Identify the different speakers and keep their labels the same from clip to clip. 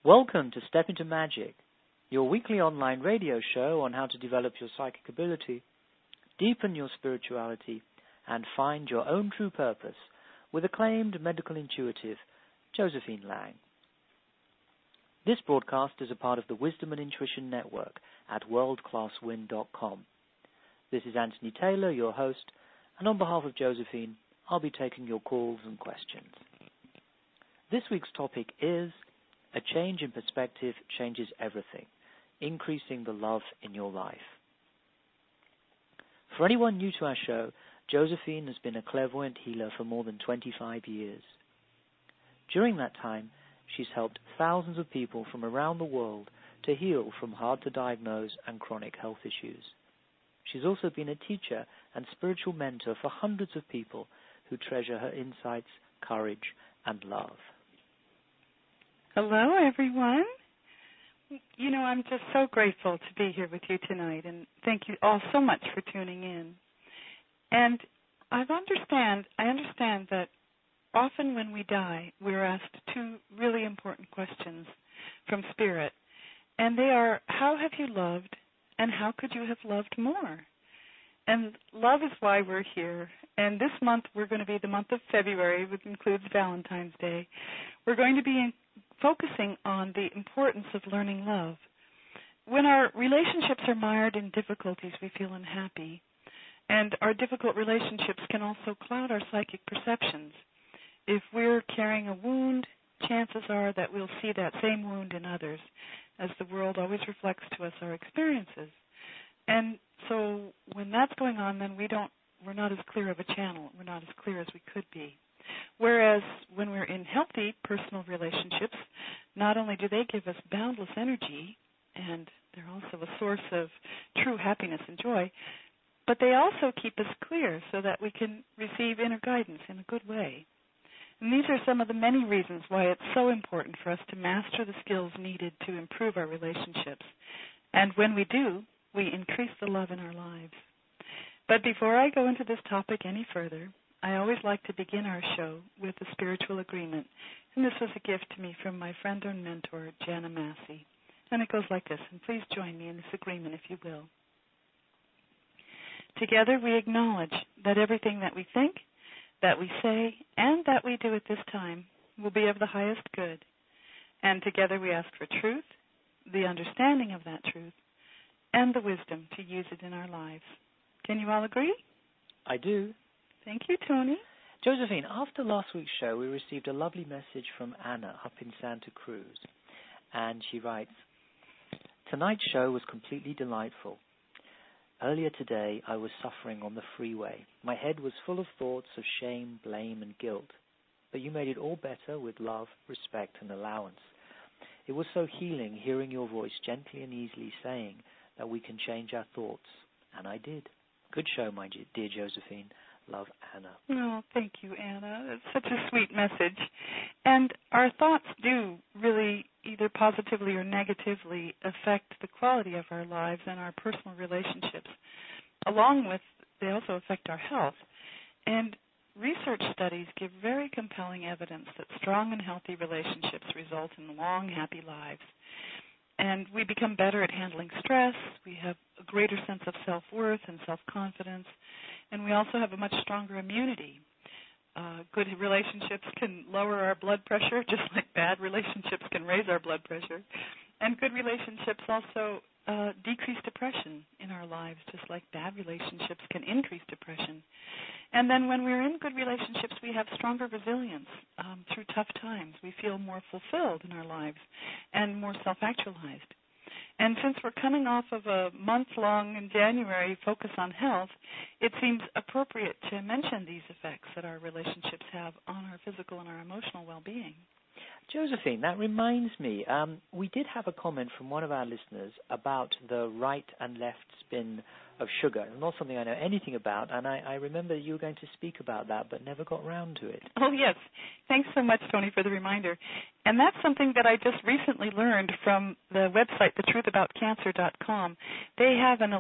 Speaker 1: Welcome to Step Into Magic, your weekly online radio show on how to develop your psychic ability, deepen your spirituality, and find your own true purpose with acclaimed medical intuitive Josephine Lang. This broadcast is a part of the Wisdom and Intuition Network at worldclasswin.com. This is Anthony Taylor, your host, and on behalf of Josephine, I'll be taking your calls and questions. This week's topic is a change in perspective changes everything, increasing the love in your life. For anyone new to our show, Josephine has been a clairvoyant healer for more than 25 years. During that time, she's helped thousands of people from around the world to heal from hard-to-diagnose and chronic health issues. She's also been a teacher and spiritual mentor for hundreds of people who treasure her insights, courage, and love.
Speaker 2: Hello, everyone. You know, I'm just so grateful to be here with you tonight, and thank you all so much for tuning in. And I understand that often when we die, we're asked two really important questions from Spirit, and they are, how have you loved, and how could you have loved more? And love is why we're here. And this month, we're going to be the month of February, which includes Valentine's Day. We're going to be focusing on the importance of learning love. When our relationships are mired in difficulties, we feel unhappy. And our difficult relationships can also cloud our psychic perceptions. If we're carrying a wound, chances are that we'll see that same wound in others, as the world always reflects to us our experiences. And so when that's going on, then we're not as clear of a channel. We're not as clear as we could be. Whereas when we're in healthy personal relationships, not only do they give us boundless energy, and they're also a source of true happiness and joy, but they also keep us clear so that we can receive inner guidance in a good way. And these are some of the many reasons why it's so important for us to master the skills needed to improve our relationships. And when we do, we increase the love in our lives. But before I go into this topic any further, I always like to begin our show with a spiritual agreement. And this was a gift to me from my friend and mentor, Jana Massey. And it goes like this, and please join me in this agreement if you will. Together we acknowledge that everything that we think, that we say, and that we do at this time will be of the highest good. And together we ask for truth, the understanding of that truth, and the wisdom to use it in our lives. Can you all agree?
Speaker 1: I do.
Speaker 2: Thank you, Tony.
Speaker 1: Josephine, after last week's show, we received a lovely message from Anna up in Santa Cruz. And she writes, tonight's show was completely delightful. Earlier today, I was suffering on the freeway. My head was full of thoughts of shame, blame, and guilt. But you made it all better with love, respect, and allowance. It was so healing hearing your voice gently and easily saying that we can change our thoughts. And I did. Good show, my dear Josephine. Love, Anna.
Speaker 2: Oh, thank you, Anna. It's such a sweet message. And our thoughts do really either positively or negatively affect the quality of our lives and our personal relationships. Along with, they also affect our health. And research studies give very compelling evidence that strong and healthy relationships result in long, happy lives. And we become better at handling stress. We have a greater sense of self-worth and self-confidence. And we also have a much stronger immunity. Good relationships can lower our blood pressure, just like bad relationships can raise our blood pressure. And good relationships also decrease depression in our lives, just like bad relationships can increase depression. And then when we're in good relationships, we have stronger resilience through tough times. We feel more fulfilled in our lives and more self-actualized. And since we're coming off of a month-long in January focus on health, it seems appropriate to mention these effects that our relationships have on our physical and our emotional well-being.
Speaker 1: Josephine, that reminds me, we did have a comment from one of our listeners about the right and left spin of sugar. Not something I know anything about, and I remember you were going to speak about that, but never got round to it.
Speaker 2: Oh, yes. Thanks so much, Tony, for the reminder. And that's something that I just recently learned from the website, thetruthAboutCancer.com. They have an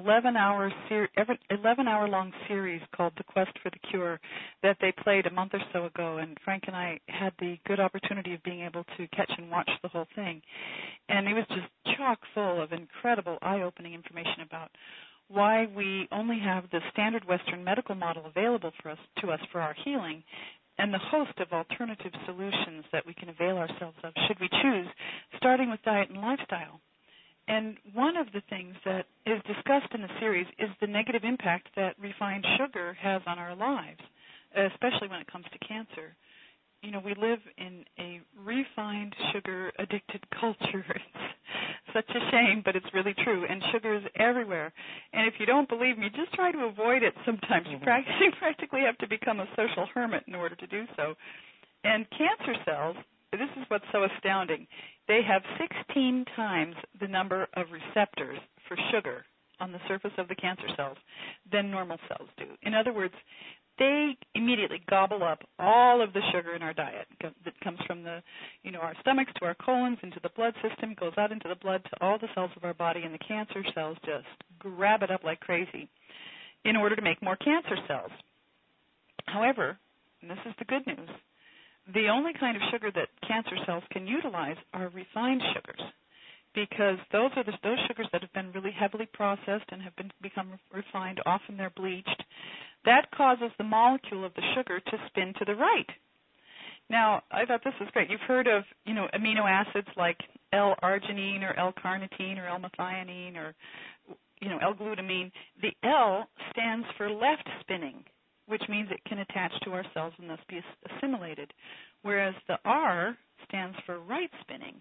Speaker 2: 11-hour-long series called The Quest for the Cure that they played a month or so ago, and Frank and I had the good opportunity of being able able to catch and watch the whole thing. And it was just chock full of incredible, eye-opening information about why we only have the standard Western medical model available to us for our healing, and the host of alternative solutions that we can avail ourselves of should we choose, starting with diet and lifestyle. And one of the things that is discussed in the series is the negative impact that refined sugar has on our lives, especially when it comes to cancer. You know, we live in a refined, sugar-addicted culture. It's such a shame, but it's really true. And sugar is everywhere. And if you don't believe me, just try to avoid it sometimes. You practically have to become a social hermit in order to do so. And cancer cells, this is what's so astounding. They have 16 times the number of receptors for sugar on the surface of the cancer cells than normal cells do. In other words, they immediately gobble up all of the sugar in our diet that comes from our stomachs to our colons, into the blood system, goes out into the blood to all the cells of our body, and the cancer cells just grab it up like crazy in order to make more cancer cells. However, and this is the good news, the only kind of sugar that cancer cells can utilize are refined sugars, because those are those sugars that have been really heavily processed and have become refined. Often they're bleached. That causes the molecule of the sugar to spin to the right. Now, I thought this was great. You've heard of, amino acids like L-arginine or L-carnitine or L-methionine or, L-glutamine. The L stands for left spinning, which means it can attach to our cells and thus be assimilated, whereas the R stands for right spinning.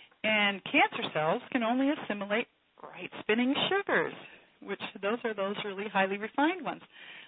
Speaker 2: And cancer cells can only assimilate right spinning sugars, which those are those really highly refined ones.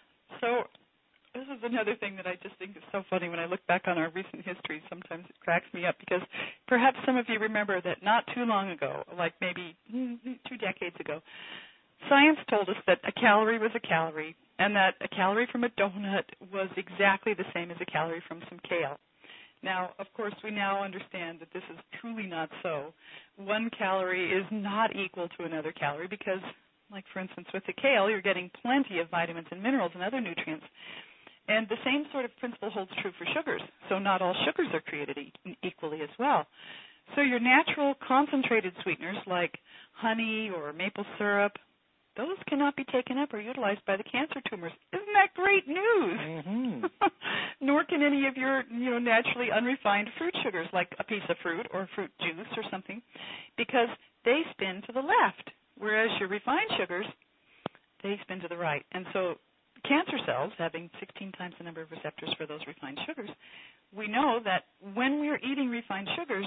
Speaker 2: So this is another thing that I just think is so funny when I look back on our recent history. Sometimes it cracks me up because perhaps some of you remember that not too long ago, like maybe 2 decades ago, science told us that a calorie was a calorie and that a calorie from a donut was exactly the same as a calorie from some kale. Now, of course, we now understand that this is truly not so. 1 calorie is not equal to another calorie because, like, for instance, with the kale, you're getting plenty of vitamins and minerals and other nutrients. And the same sort of principle holds true for sugars. So not all sugars are created equally as well. So your natural concentrated sweeteners like honey or maple syrup, those cannot be taken up or utilized by the cancer tumors. Isn't that great news?
Speaker 1: Mm-hmm.
Speaker 2: Nor can any of your naturally unrefined fruit sugars like a piece of fruit or fruit juice or something, because they spin to the left. Whereas your refined sugars, they spin to the right. And so cancer cells, having 16 times the number of receptors for those refined sugars, we know that when we're eating refined sugars,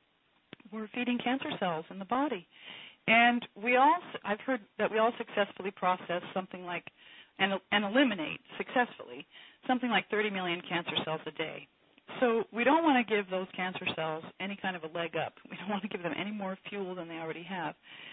Speaker 2: we're feeding cancer cells in the body. And I've heard that we all successfully process something like, and eliminate successfully, something like 30 million cancer cells a day. So we don't want to give those cancer cells any kind of a leg up. We don't want to give them any more fuel than they already have.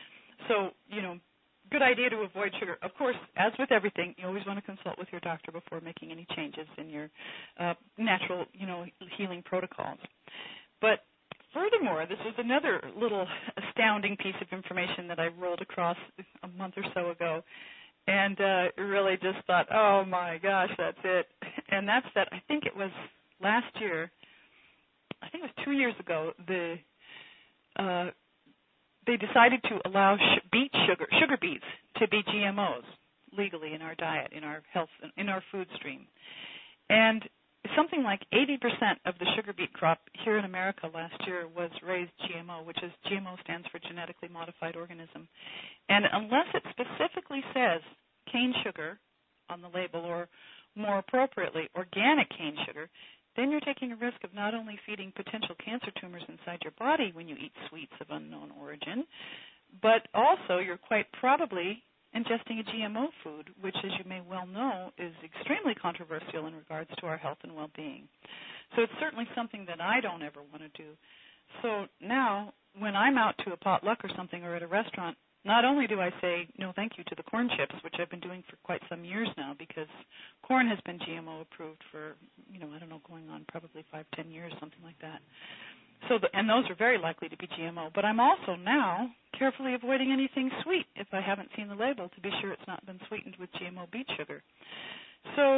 Speaker 2: So, good idea to avoid sugar. Of course, as with everything, you always want to consult with your doctor before making any changes in your natural, healing protocols. But furthermore, this was another little astounding piece of information that I rolled across a month or so ago, and really just thought, oh, my gosh, that's it. And that's that I think it was last year, I think it was 2 years ago, they decided to allow sugar beets to be GMOs legally in our diet, in our health, in our food stream. And something like 80% of the sugar beet crop here in America last year was raised GMO, which is GMO stands for genetically modified organism. And unless it specifically says cane sugar on the label, or more appropriately, organic cane sugar, then you're taking a risk of not only feeding potential cancer tumors inside your body when you eat sweets of unknown origin, but also you're quite probably ingesting a GMO food, which, as you may well know, is extremely controversial in regards to our health and well-being. So it's certainly something that I don't ever want to do. So now, when I'm out to a potluck or something or at a restaurant, not only do I say no thank you to the corn chips, which I've been doing for quite some years now, because corn has been GMO approved for, going on probably 5-10 years, something like that. So, and those are very likely to be GMO. But I'm also now carefully avoiding anything sweet if I haven't seen the label to be sure it's not been sweetened with GMO beet sugar. So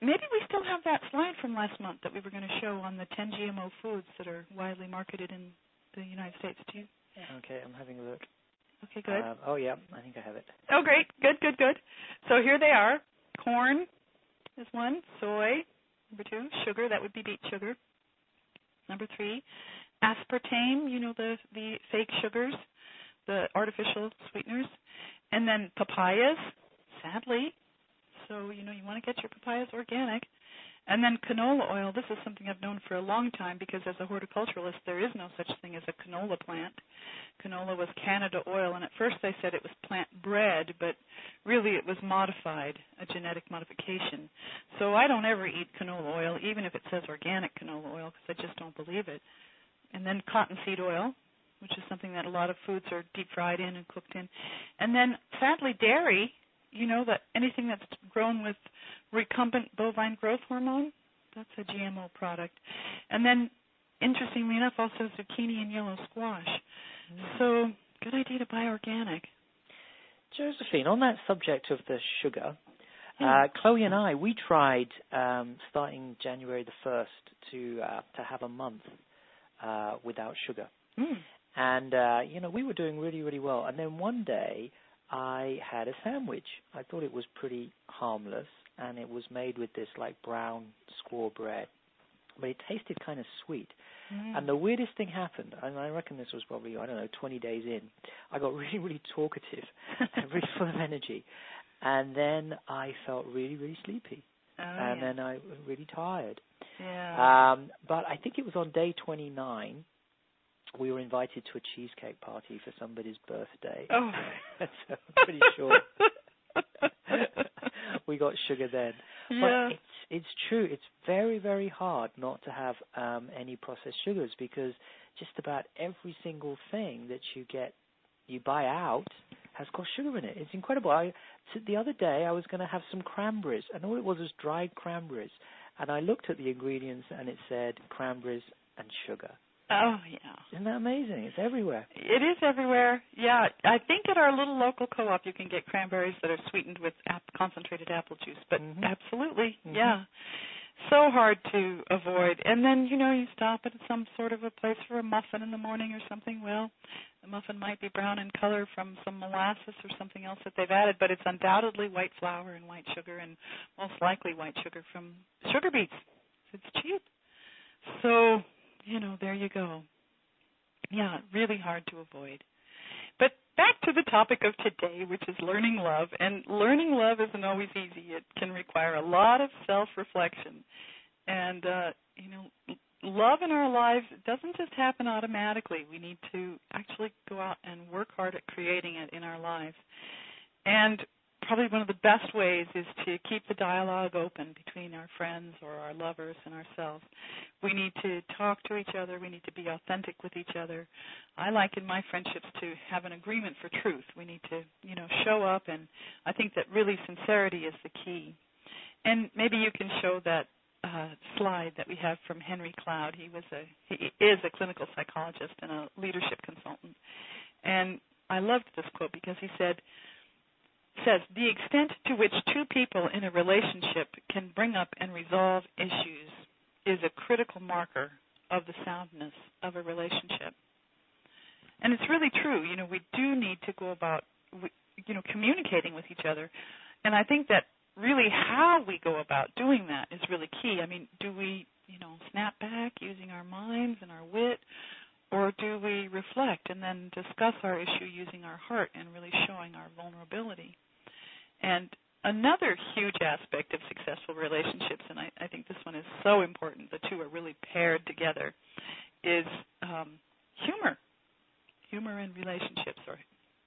Speaker 2: maybe we still have that slide from last month that we were going to show on the 10 GMO foods that are widely marketed in the United States. Do you?
Speaker 1: Okay, I'm having a look.
Speaker 2: Okay, good.
Speaker 1: Oh, yeah, I think I have it.
Speaker 2: Oh, great. Good. So here they are. Corn is one. Soy. Number 2, sugar. That would be beet sugar. Number 3, aspartame. You know, the fake sugars, the artificial sweeteners. And then papayas, sadly. So, you want to get your papayas organic. And then canola oil. This is something I've known for a long time because as a horticulturalist, there is no such thing as a canola plant. Canola was Canada oil, and at first I said it was plant bread, but really it was modified, a genetic modification. So I don't ever eat canola oil, even if it says organic canola oil, because I just don't believe it. And then cottonseed oil, which is something that a lot of foods are deep fried in and cooked in. And then, sadly, dairy. That anything that's grown with recombinant bovine growth hormone, that's a GMO product. And then, interestingly enough, also zucchini and yellow squash. So, good idea to buy organic.
Speaker 1: Josephine, on that subject of the sugar,
Speaker 2: yeah.
Speaker 1: Chloe and I, we tried starting January the 1st to have a month without sugar. And, we were doing really, really well. And then one day, I had a sandwich. I thought it was pretty harmless, and it was made with this brown squaw bread, but it tasted kind of sweet. And the weirdest thing happened, and I reckon this was probably, 20 days in. I got really, really talkative and really full of energy, and then I felt really, really sleepy, and then I was really tired.
Speaker 2: Yeah.
Speaker 1: But I think it was on day 29. We were invited to a cheesecake party for somebody's birthday.
Speaker 2: Oh.
Speaker 1: So I'm pretty sure we got sugar then.
Speaker 2: Yeah.
Speaker 1: But it's true. It's very, very hard not to have any processed sugars because just about every single thing that you buy out has got sugar in it. It's incredible. The other day I was going to have some cranberries, and all it was dried cranberries. And I looked at the ingredients, and it said cranberries and sugar.
Speaker 2: Oh, yeah.
Speaker 1: Isn't that amazing? It's everywhere.
Speaker 2: It is everywhere. Yeah. I think at our little local co-op you can get cranberries that are sweetened with concentrated apple juice. But absolutely, yeah. So hard to avoid. And then, you stop at some sort of a place for a muffin in the morning or something. Well, the muffin might be brown in color from some molasses or something else that they've added, but it's undoubtedly white flour and white sugar, and most likely white sugar from sugar beets. It's cheap. So, there you go. Yeah, really hard to avoid. But back to the topic of today, which is learning love. And learning love isn't always easy. It can require a lot of self-reflection. And, love in our lives doesn't just happen automatically. We need to actually go out and work hard at creating it in our lives. And probably one of the best ways is to keep the dialogue open between our friends or our lovers and ourselves. We need to talk to each other. We need to be authentic with each other. I like in my friendships to have an agreement for truth. We need to, show up, and I think that really sincerity is the key. And maybe you can show that slide that we have from Henry Cloud. He is a clinical psychologist and a leadership consultant. And I loved this quote because he says, the extent to which two people in a relationship can bring up and resolve issues is a critical marker of the soundness of a relationship. And it's really true. We do need to go about, communicating with each other. And I think that really how we go about doing that is really key. I mean, do we, snap back using our minds and our wit, or do we reflect and then discuss our issue using our heart and really showing our vulnerability? And another huge aspect of successful relationships, and I think this one is so important, the two are really paired together, is humor. Humor in relationships are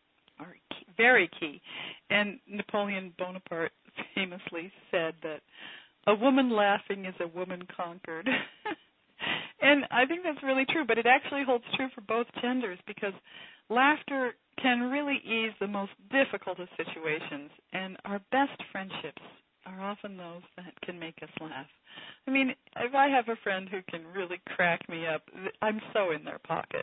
Speaker 2: very key. And Napoleon Bonaparte famously said that a woman laughing is a woman conquered. And I think that's really true, but it actually holds true for both genders because laughter can really ease the most difficult of situations, and our best friendships are often those that can make us laugh. I mean, if I have a friend who can really crack me up, I'm so in their pocket.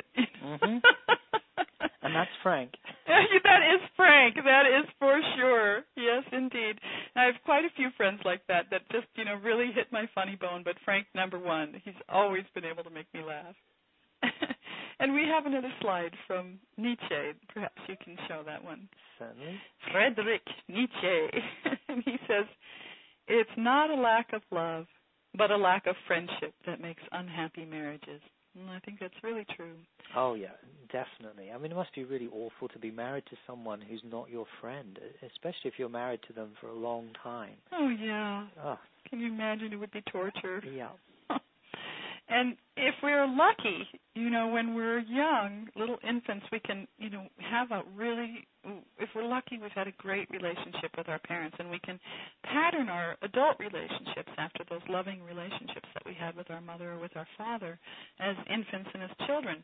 Speaker 1: And that's Frank.
Speaker 2: That is Frank. That is for sure. Yes, indeed. I have quite a few friends like that just, really hit my funny bone. But Frank, number one, he's always been able to make me laugh. And we have another slide from Nietzsche. Perhaps you can show that one.
Speaker 1: Certainly.
Speaker 2: Friedrich Nietzsche. And he says, it's not a lack of love, but a lack of friendship that makes unhappy marriages. And I think that's really true.
Speaker 1: Oh, yeah, definitely. I mean, it must be really awful to be married to someone who's not your friend, especially if you're married to them for a long time.
Speaker 2: Oh, yeah.
Speaker 1: Oh.
Speaker 2: Can you imagine? It would be torture.
Speaker 1: Yeah.
Speaker 2: And if we're lucky, when we're young, little infants, we can, have if we're lucky, we've had a great relationship with our parents, and we can pattern our adult relationships after those loving relationships that we had with our mother or with our father as infants and as children.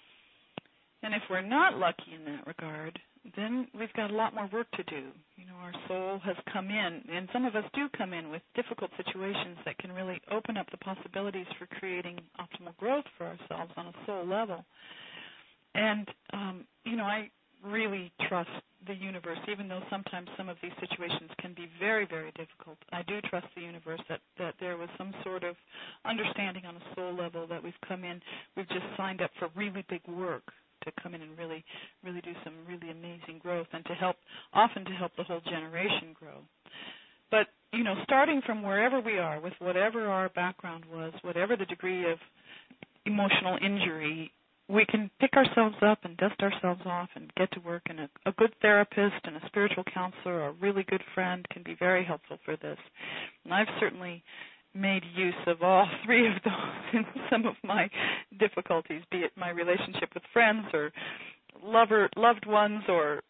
Speaker 2: And if we're not lucky in that regard, then we've got a lot more work to do. Our soul has come in, and some of us do come in with difficult situations that can really open up the possibilities for creating optimal growth for ourselves on a soul level. And, I really trust the universe, even though sometimes some of these situations can be very, very difficult. I do trust the universe that there was some sort of understanding on a soul level that we've come in. We've just signed up for really big work to come in and really, really do some really amazing growth and to help the whole generation grow. But, starting from wherever we are, with whatever our background was, whatever the degree of emotional injury, we can pick ourselves up and dust ourselves off and get to work. And a good therapist and a spiritual counselor or a really good friend can be very helpful for this. And I've certainly made use of all three of those in some of my difficulties, be it my relationship with friends or loved ones or,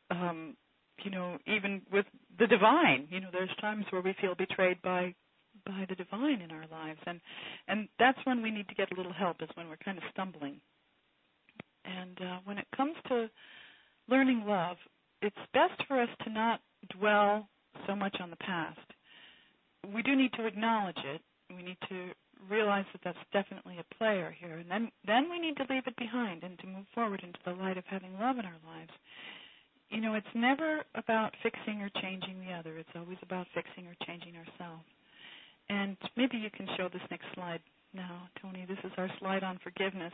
Speaker 2: even with the divine. There's times where we feel betrayed by the divine in our lives. And that's when we need to get a little help, is when we're kind of stumbling. And when it comes to learning love, it's best for us to not dwell so much on the past. We do need to acknowledge it. We need to realize that that's definitely a player here. And then we need to leave it behind and to move forward into the light of having love in our lives. It's never about fixing or changing the other. It's always about fixing or changing ourselves. And maybe you can show this next slide now, Tony. This is our slide on forgiveness.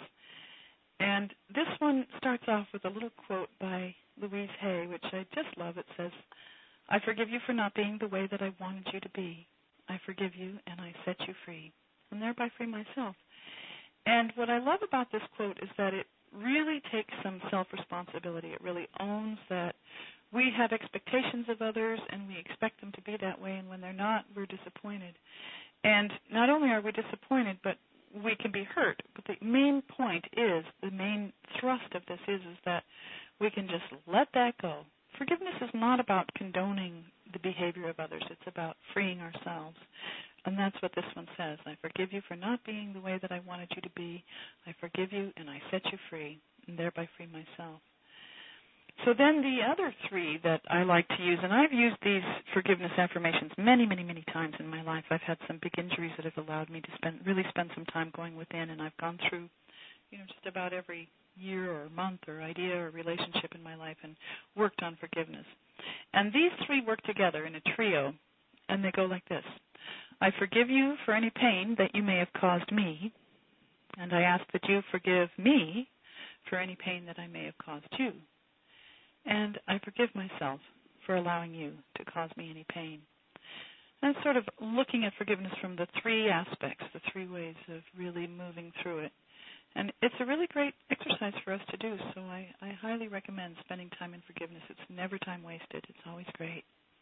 Speaker 2: And this one starts off with a little quote by Louise Hay, which I just love. It says, I forgive you for not being the way that I wanted you to be. I forgive you and I set you free, and thereby free myself. And what I love about this quote is that it really takes some self-responsibility. It really owns that we have expectations of others and we expect them to be that way, and when they're not, we're disappointed. And not only are we disappointed, but we can be hurt. But the main point is, the main thrust of this is that we can just let that go. Forgiveness is not about condoning the behavior of others. It's about freeing ourselves. And that's what this one says. I forgive you for not being the way that I wanted you to be. I forgive you and I set you free, and thereby free myself. So then the other three that I like to use, and I've used these forgiveness affirmations many, many, many times in my life. I've had some big injuries that have allowed me to really spend some time going within, and I've gone through, just about every year or month or idea or relationship in my life and worked on forgiveness. And these three work together in a trio, and they go like this. I forgive you for any pain that you may have caused me, and I ask that you forgive me for any pain that I may have caused you. And I forgive myself for allowing you to cause me any pain. And sort of looking at forgiveness from the three aspects, the three ways of really moving through it. And it's a really great exercise for us to do, so I highly recommend spending time in forgiveness. It's never time wasted. It's always great.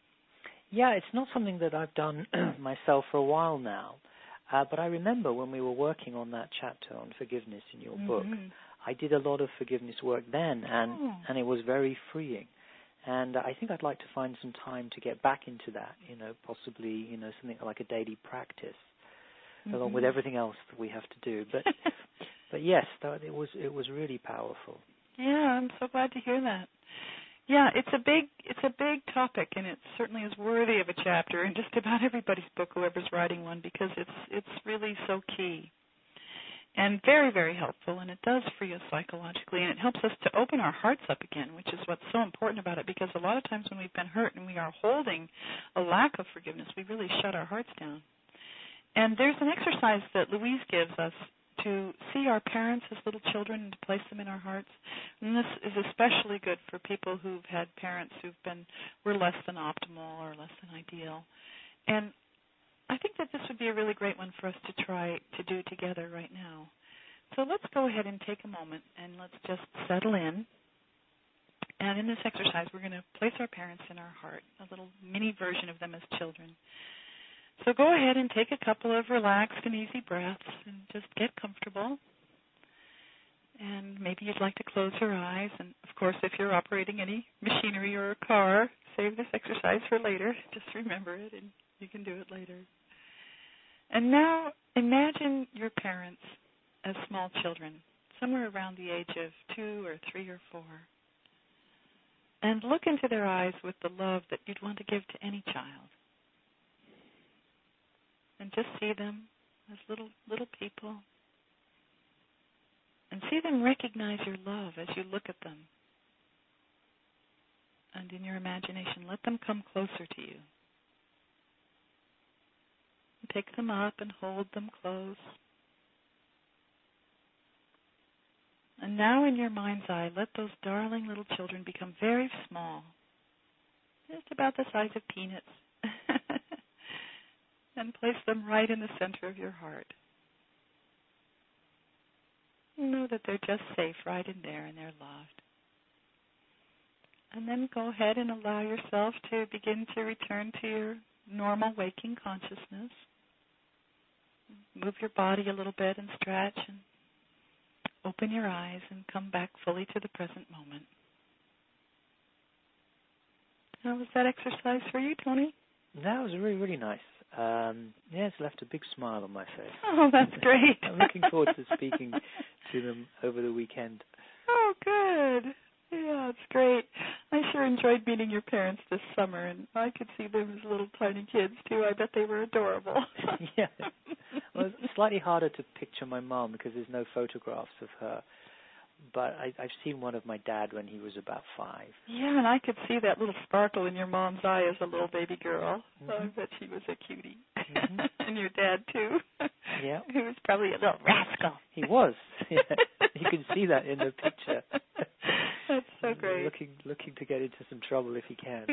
Speaker 1: Yeah, it's not something that I've done myself for a while now, but I remember when we were working on that chapter on forgiveness in your book, I did a lot of forgiveness work then, and it was very freeing. And I think I'd like to find some time to get back into that, possibly, something like a daily practice, along with everything else that we have to do. But yes, it was really powerful.
Speaker 2: Yeah, I'm so glad to hear that. Yeah, it's a big topic, and it certainly is worthy of a chapter in just about everybody's book, whoever's writing one, because it's really so key and very, very helpful, and it does free us psychologically, and it helps us to open our hearts up again, which is what's so important about it, because a lot of times when we've been hurt and we are holding a lack of forgiveness, we really shut our hearts down. And there's an exercise that Louise gives us to see our parents as little children and to place them in our hearts. And this is especially good for people who've had parents were less than optimal or less than ideal. And I think that this would be a really great one for us to try to do together right now. So let's go ahead and take a moment and let's just settle in. And in this exercise, we're going to place our parents in our heart, a little mini version of them as children. So go ahead and take a couple of relaxed and easy breaths and just get comfortable. And maybe you'd like to close your eyes. And, of course, if you're operating any machinery or a car, save this exercise for later. Just remember it, and you can do it later. And now imagine your parents as small children, somewhere around the age of 2 or 3 or 4. And look into their eyes with the love that you'd want to give to any child. And just see them as little people. And see them recognize your love as you look at them. And in your imagination, let them come closer to you. And pick them up and hold them close. And now in your mind's eye, let those darling little children become very small, just about the size of peanuts, and place them right in the center of your heart. Know that they're just safe right in there and they're loved. And then go ahead and allow yourself to begin to return to your normal waking consciousness. Move your body a little bit and stretch and open your eyes and come back fully to the present moment. How was that exercise for you, Tony?
Speaker 1: That was really, really nice. It's left a big smile on my face.
Speaker 2: Oh, that's great.
Speaker 1: I'm looking forward to speaking to them over the weekend.
Speaker 2: Oh, good. Yeah, it's great. I sure enjoyed meeting your parents this summer, and I could see them as little tiny kids, too. I bet they were adorable.
Speaker 1: Yeah. Well, it's slightly harder to picture my mom because there's no photographs of her. But I've seen one of my dad when he was about 5.
Speaker 2: Yeah, and I could see that little sparkle in your mom's eye as a little baby girl.
Speaker 1: Mm-hmm.
Speaker 2: I bet she was a cutie.
Speaker 1: Mm-hmm.
Speaker 2: And your dad, too.
Speaker 1: Yeah.
Speaker 2: He was probably a little rascal.
Speaker 1: He was. Yeah. You can see that in the picture.
Speaker 2: That's so great.
Speaker 1: Looking to get into some trouble if he can.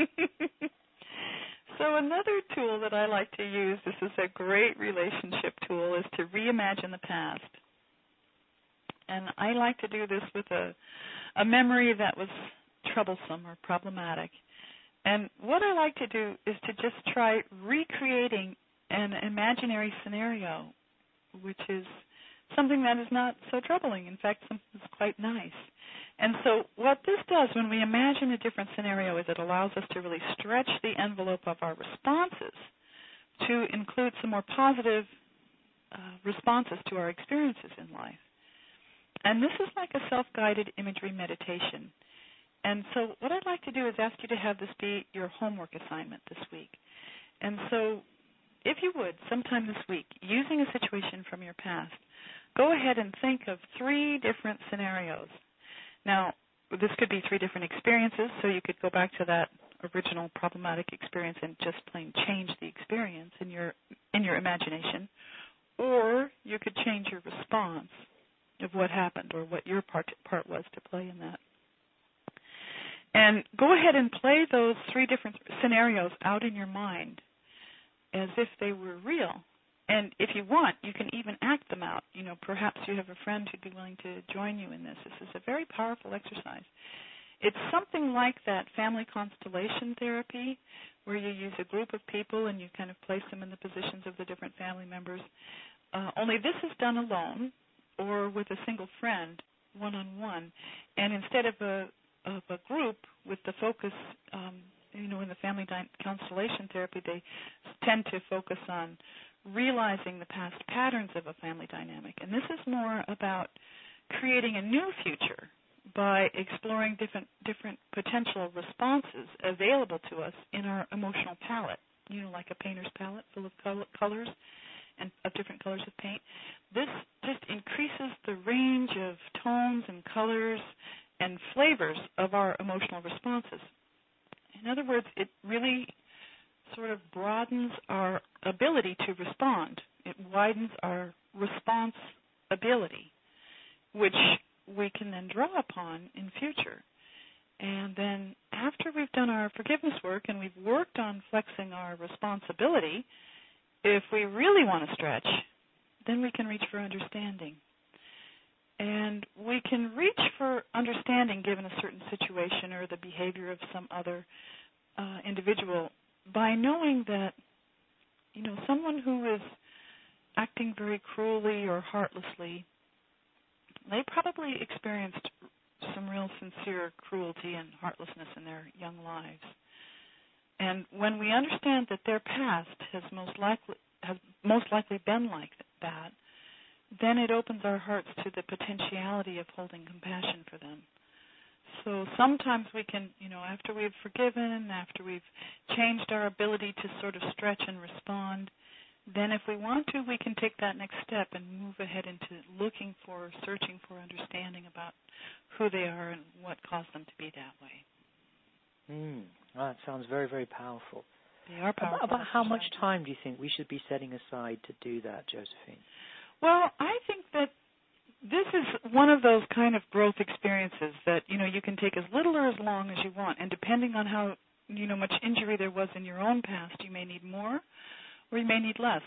Speaker 2: So another tool that I like to use, this is a great relationship tool, is to reimagine the past. And I like to do this with a memory that was troublesome or problematic. And what I like to do is to just try recreating an imaginary scenario, which is something that is not so troubling. In fact, something that's quite nice. And so what this does when we imagine a different scenario is it allows us to really stretch the envelope of our responses to include some more positive responses to our experiences in life. And this is like a self-guided imagery meditation. And so what I'd like to do is ask you to have this be your homework assignment this week. And so if you would, sometime this week, using a situation from your past, go ahead and think of 3 different scenarios. Now, this could be 3 different experiences, so you could go back to that original problematic experience and just plain change the experience in your imagination. Or you could change your response of what happened or what your part was to play in that. And go ahead and play those 3 different scenarios out in your mind as if they were real. And if you want, you can even act them out. You know, perhaps you have a friend who'd be willing to join you in this. This is a very powerful exercise. It's something like that family constellation therapy where you use a group of people and you kind of place them in the positions of the different family members. Only this is done alone or with a single friend, one-on-one. And instead of a group with the focus, in the family constellation therapy, they tend to focus on realizing the past patterns of a family dynamic. And this is more about creating a new future by exploring different potential responses available to us in our emotional palette, like a painter's palette full of colors and of different colors of paint. This just increases the range of tones and colors and flavors of our emotional responses. In other words, it really sort of broadens our ability to respond it widens our response ability, which we can then draw upon in future. And then after we've done our forgiveness work and we've worked on flexing our responsibility, if we really want to stretch, then we can reach for understanding. And we can reach for understanding given a certain situation or the behavior of some other individual by knowing that, someone who is acting very cruelly or heartlessly, they probably experienced some real sincere cruelty and heartlessness in their young lives. And when we understand that their past has most likely been like that, then it opens our hearts to the potentiality of holding compassion for them. So sometimes we can, after we've forgiven, after we've changed our ability to sort of stretch and respond, then if we want to, we can take that next step and move ahead into searching for understanding about who they are and what caused them to be that way.
Speaker 1: That sounds very, very powerful.
Speaker 2: They are powerful.
Speaker 1: About how much time do you think we should be setting aside to do that, Josephine?
Speaker 2: Well, I think that this is one of those kind of growth experiences that, you can take as little or as long as you want. And depending on how, much injury there was in your own past, you may need more or you may need less.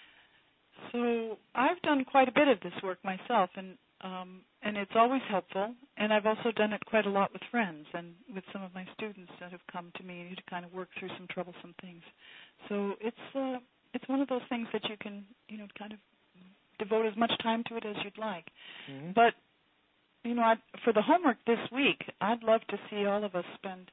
Speaker 2: So I've done quite a bit of this work myself, and it's always helpful. And I've also done it quite a lot with friends and with some of my students that have come to me to kind of work through some troublesome things. So it's one of those things that you can, kind of devote as much time to it as you'd like. Mm-hmm. But, for the homework this week, I'd love to see all of us spend,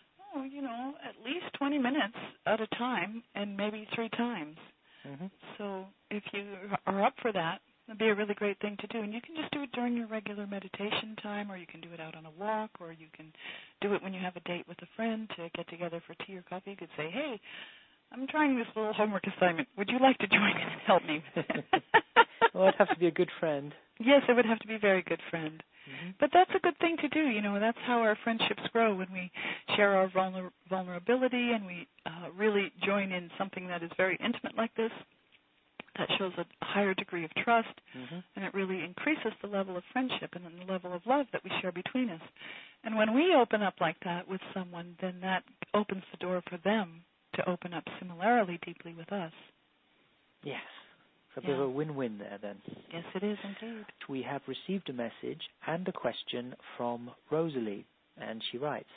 Speaker 2: at least 20 minutes at a time and maybe 3 times. Mm-hmm. So if you are up for that, it'd be a really great thing to do. And you can just do it during your regular meditation time, or you can do it out on a walk, or you can do it when you have a date with a friend to get together for tea or coffee. You could say, hey, I'm trying this little homework assignment. Would you like to join in and help me?
Speaker 1: Well, it'd have to be a good friend.
Speaker 2: Yes, it would have to be a very good friend. Mm-hmm. But that's a good thing to do. That's how our friendships grow, when we share our vulnerability and we really join in something that is very intimate like this. That shows a higher degree of trust, mm-hmm. and it really increases the level of friendship and the level of love that we share between us. And when we open up like that with someone, then that opens the door for them to open up similarly deeply with us.
Speaker 1: Yes. So there's a win-win there then.
Speaker 2: Yes, it is indeed.
Speaker 1: We have received a message and a question from Rosalie, and she writes,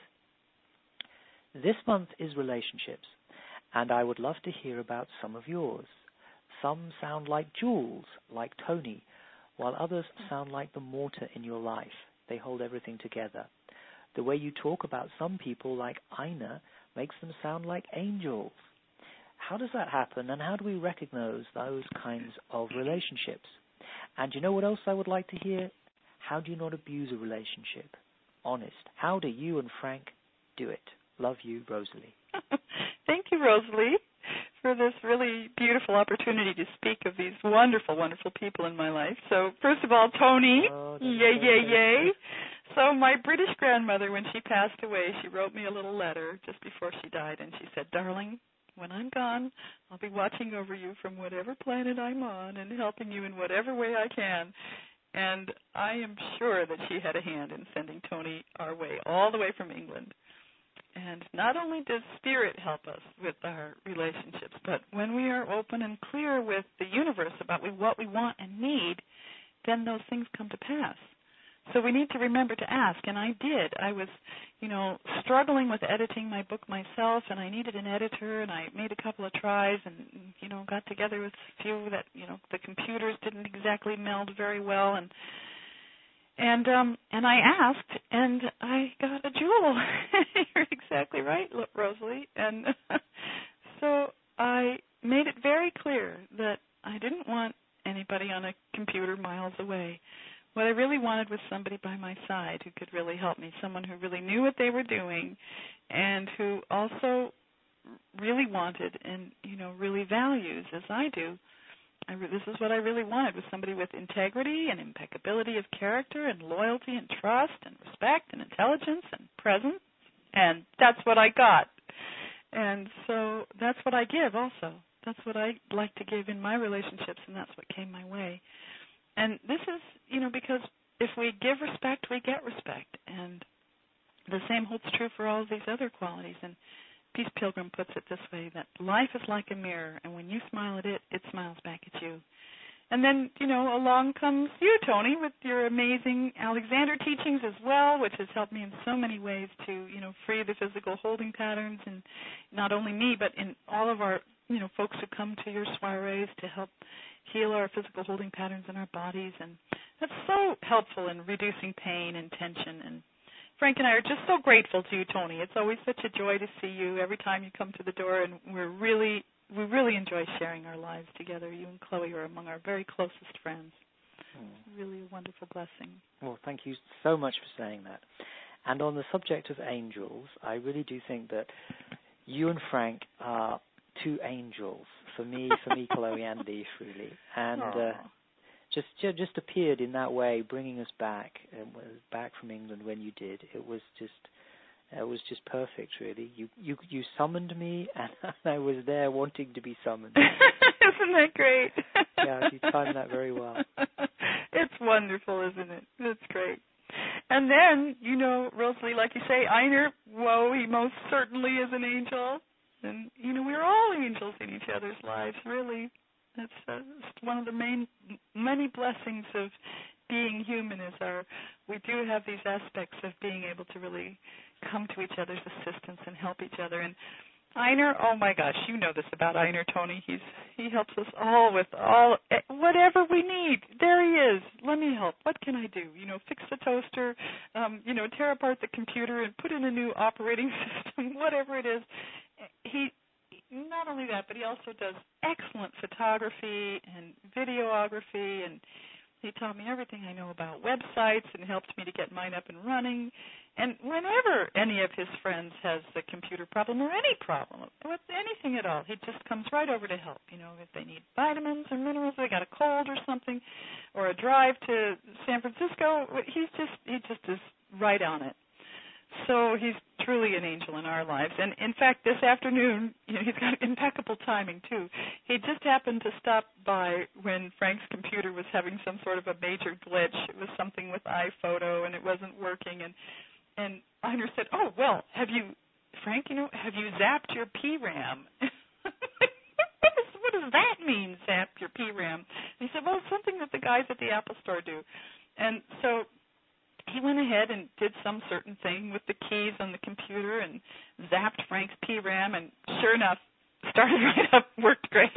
Speaker 1: "This month is relationships, and I would love to hear about some of yours. Some sound like jewels, like Tony, while others sound like the mortar in your life. They hold everything together. The way you talk about some people, like Ina, makes them sound like angels. How does that happen, and how do we recognize those kinds of relationships? And you know what else I would like to hear? How do you not abuse a relationship? Honest, how do you and Frank do it? Love you, Rosalie."
Speaker 2: Thank you, Rosalie, for this really beautiful opportunity to speak of these wonderful, wonderful people in my life. So, first of all, Tony, yay. So my British grandmother, when she passed away, she wrote me a little letter just before she died, and she said, "Darling, when I'm gone, I'll be watching over you from whatever planet I'm on and helping you in whatever way I can." And I am sure that she had a hand in sending Tony our way, all the way from England. And not only does spirit help us with our relationships, but when we are open and clear with the universe about what we want and need, then those things come to pass. So we need to remember to ask, and I did. I was, struggling with editing my book myself, and I needed an editor, and I made a couple of tries and, got together with a few that, the computers didn't exactly meld very well, and I asked, and I got a jewel. You're exactly right, Rosalie. And so I made it very clear that I didn't want anybody on a computer miles away. What I really wanted was somebody by my side who could really help me, someone who really knew what they were doing and who also really wanted and, really values, as I do. This is what I really wanted, was somebody with integrity and impeccability of character and loyalty and trust and respect and intelligence and presence. And that's what I got. And so that's what I give also. That's what I like to give in my relationships, and that's what came my way. And this is, because if we give respect, we get respect. And the same holds true for all of these other qualities. And Peace Pilgrim puts it this way, that life is like a mirror, and when you smile at it, it smiles back at you. And then, along comes you, Tony, with your amazing Alexander teachings as well, which has helped me in so many ways to, free the physical holding patterns, and not only me, but in all of our, folks who come to your soirees to help heal our physical holding patterns in our bodies. And that's so helpful in reducing pain and tension. And Frank and I are just so grateful to you, Tony. It's always such a joy to see you every time you come to the door, and we really enjoy sharing our lives together. You and Chloe are among our very closest friends. It's really a wonderful blessing.
Speaker 1: Well, thank you so much for saying that. And on the subject of angels, I really do think that you and Frank are two angels for me, Chloe, and Leif, really. And just appeared in that way, bringing us back from England when you did. It was just perfect, really. You summoned me, and I was there wanting to be summoned.
Speaker 2: Isn't that great?
Speaker 1: Yeah, you timed that very well.
Speaker 2: It's wonderful, isn't it? It's great. And then, Rosalie, like you say, Einar, whoa, he most certainly is an angel. And, we're all angels in each other's lives, really. That's one of the many blessings of being human is we do have these aspects of being able to really come to each other's assistance and help each other. And Einar, oh my gosh, you know this about Einar, Tony. He helps us all with whatever we need. There he is. Let me help. What can I do? Fix the toaster, tear apart the computer and put in a new operating system, whatever it is. He not only that, but he also does excellent photography and videography, and he taught me everything I know about websites and helped me to get mine up and running. And whenever any of his friends has a computer problem or any problem with anything at all, he just comes right over to help. If they need vitamins or minerals, they got a cold or something, or a drive to San Francisco, he just is right on it. So he's truly an angel in our lives. And, in fact, this afternoon, he's got impeccable timing, too. He just happened to stop by when Frank's computer was having some sort of a major glitch. It was something with iPhoto, and it wasn't working. And Einar said, oh, well, Frank, have you zapped your PRAM? What does that mean, zap your PRAM? And he said, well, it's something that the guys at the Apple Store do. And so he went ahead and did some certain thing with the keys on the computer and zapped Frank's PRAM, and sure enough, started right up, worked great.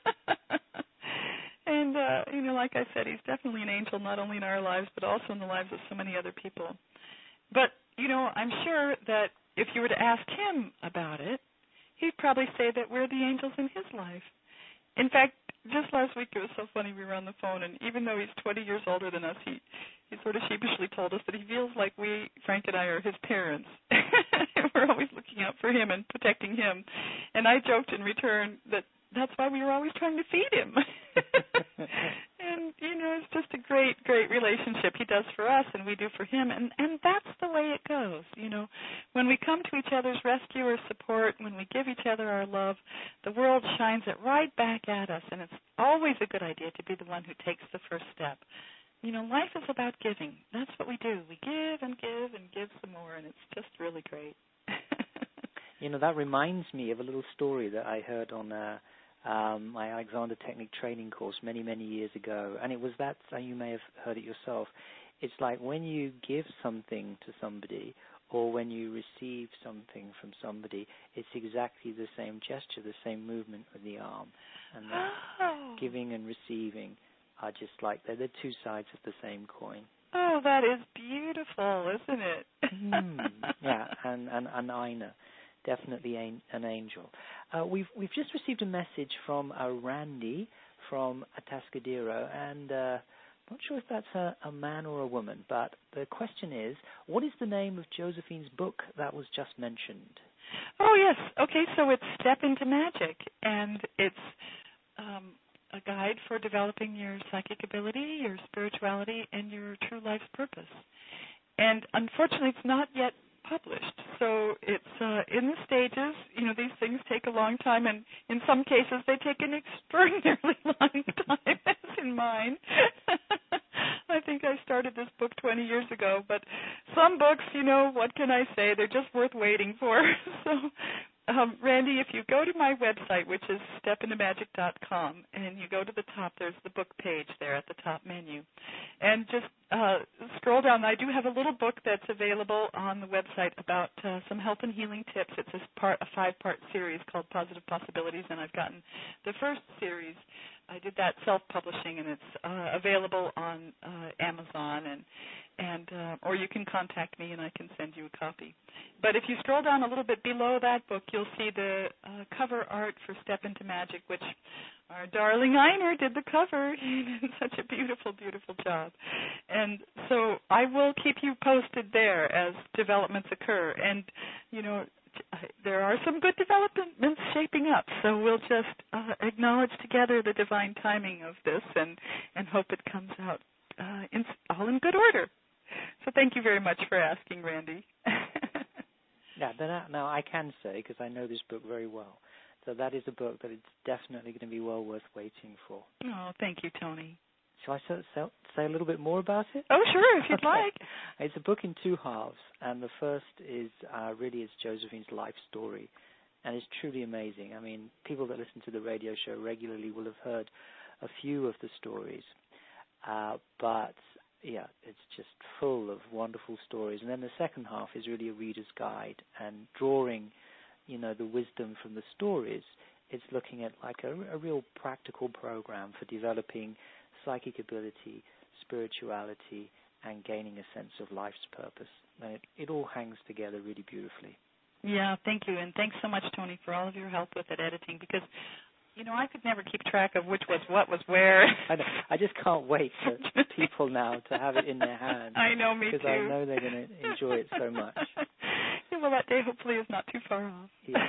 Speaker 2: And, like I said, he's definitely an angel, not only in our lives, but also in the lives of so many other people. But, I'm sure that if you were to ask him about it, he'd probably say that we're the angels in his life. In fact, just last week it was so funny, we were on the phone, and even though he's 20 years older than us, he sort of sheepishly told us that he feels like Frank and I, are his parents. We're always looking out for him and protecting him. And I joked in return that's why we were always trying to feed him. And, it's just a great, great relationship he does for us and we do for him. And that's the way it goes. When we come to each other's rescue or support, when we give each other our love, the world shines it right back at us. And it's always a good idea to be the one who takes the first step. Life is about giving. That's what we do. We give and give and give some more, and it's just really great.
Speaker 1: That reminds me of a little story that I heard on my Alexander Technique training course many, many years ago, and it was that, you may have heard it yourself, it's like when you give something to somebody or when you receive something from somebody, it's exactly the same gesture, the same movement of the arm. And giving and receiving are just like they're the two sides of the same coin.
Speaker 2: Oh, that is beautiful, isn't it?
Speaker 1: Yeah, and Einar, definitely an angel. We've just received a message from Randy from Atascadero, and I'm not sure if that's a man or a woman, but the question is, what is the name of Josephine's book that was just mentioned?
Speaker 2: Oh, yes. Okay, so it's Step into Magic, and it's a guide for developing your psychic ability, your spirituality, and your true life's purpose. And unfortunately, it's not yet published. So it's in the stages. These things take a long time, and in some cases they take an extraordinarily long time, as in mine. I think I started this book 20 years ago, but some books, what can I say? They're just worth waiting for. So, Randy, if you go to my website, which is stepintomagic.com, and you go to the top, there's the book page there at the top menu. And just scroll down. I do have a little book that's available on the website about some health and healing tips. It's a 5-part series called Positive Possibilities, and I've gotten the first series. I did that self-publishing, and it's available on Amazon, and or you can contact me, and I can send you a copy. But if you scroll down a little bit below that book, you'll see the cover art for Step Into Magic, which our darling Einer did the cover. He did such a beautiful, beautiful job. And so I will keep you posted there as developments occur. And, there are some good developments shaping up, so we'll just acknowledge together the divine timing of this and hope it comes out all in good order. So thank you very much for asking, Randy.
Speaker 1: Yeah, now I can say, because I know this book very well, so that is a book that it's definitely going to be well worth waiting for.
Speaker 2: Oh, thank you, Tony.
Speaker 1: Shall I say a little bit more about it?
Speaker 2: Oh, sure, if you'd like.
Speaker 1: It's a book in 2 halves, and the first is really is Josephine's life story, and it's truly amazing. I mean, people that listen to the radio show regularly will have heard a few of the stories, but yeah, it's just full of wonderful stories. And then the second half is really a reader's guide, and drawing, the wisdom from the stories, it's looking at like a real practical program for developing psychic ability, spirituality, and gaining a sense of life's purpose. And it all hangs together really beautifully.
Speaker 2: Yeah, thank you. And thanks so much, Tony, for all of your help with that editing, because, I could never keep track of which was what was where.
Speaker 1: I know. I just can't wait for people now to have it in their hands.
Speaker 2: I know, me too.
Speaker 1: Because I know they're going to enjoy it so much.
Speaker 2: Yeah, well, that day hopefully is not too far off.
Speaker 1: Yeah.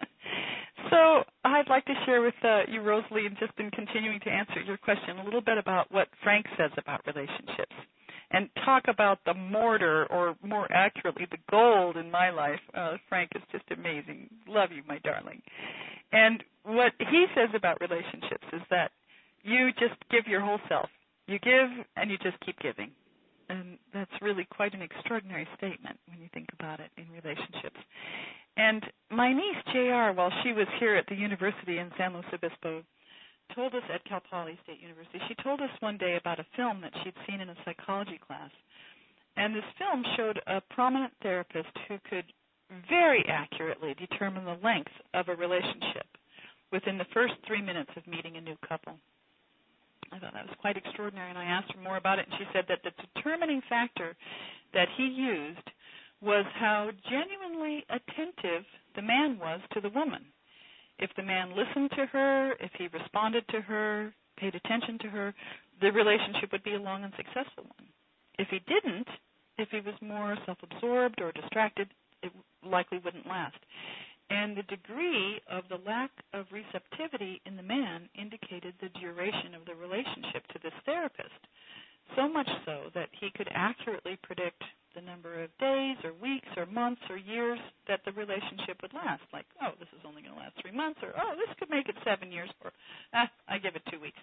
Speaker 2: So I'd like to share with you, Rosalie, and just in continuing to answer your question, a little bit about what Frank says about relationships, and talk about the mortar, or more accurately, the gold in my life. Frank is just amazing. Love you, my darling. And what he says about relationships is that you just give your whole self. You give, and you just keep giving. And that's really quite an extraordinary statement when you think about it in relationships. And my niece, JR, while she was here at the university in San Luis Obispo, told us at Cal Poly State University, she told us one day about a film that she'd seen in a psychology class. And this film showed a prominent therapist who could very accurately determine the length of a relationship within the first 3 minutes of meeting a new couple. I thought that was quite extraordinary, and I asked her more about it, and she said that the determining factor that he used was how genuinely attentive the man was to the woman. If the man listened to her, if he responded to her, paid attention to her, the relationship would be a long and successful one. If he didn't, if he was more self-absorbed or distracted, it likely wouldn't last. And the degree of the lack of receptivity in the man indicated the duration of the relationship to this therapist, so much so that he could accurately predict the number of days or weeks or months or years that the relationship would last. Like, oh, this is only going to last 3 months, or, oh, this could make it 7 years, or, I give it 2 weeks.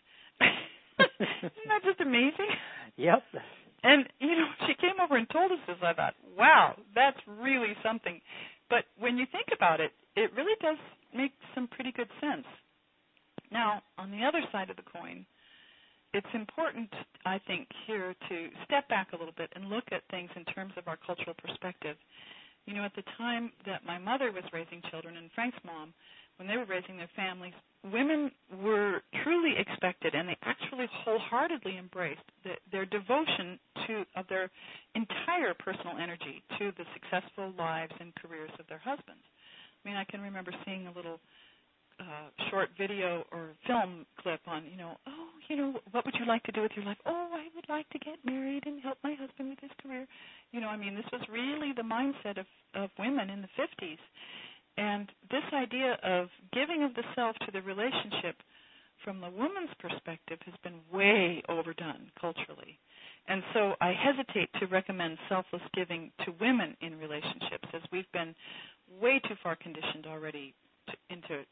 Speaker 2: Isn't that just amazing?
Speaker 1: Yep.
Speaker 2: And, she came over and told us this. I thought, wow, that's really something. But when you think about it, it really does make some pretty good sense. Now, on the other side of the coin, it's important, I think, here to step back a little bit and look at things in terms of our cultural perspective. At the time that my mother was raising children and Frank's mom, when they were raising their families, women were truly expected, and they actually wholeheartedly embraced their devotion of their entire personal energy to the successful lives and careers of their husbands. I mean, I can remember seeing a little short video or film clip on, what would you like to do with your life? Oh, I would like to get married and help my husband with his career. This was really the mindset of women in the 50s. And this idea of giving of the self to the relationship from the woman's perspective has been way overdone culturally. And so I hesitate to recommend selfless giving to women in relationships, as we've been way too far conditioned already into,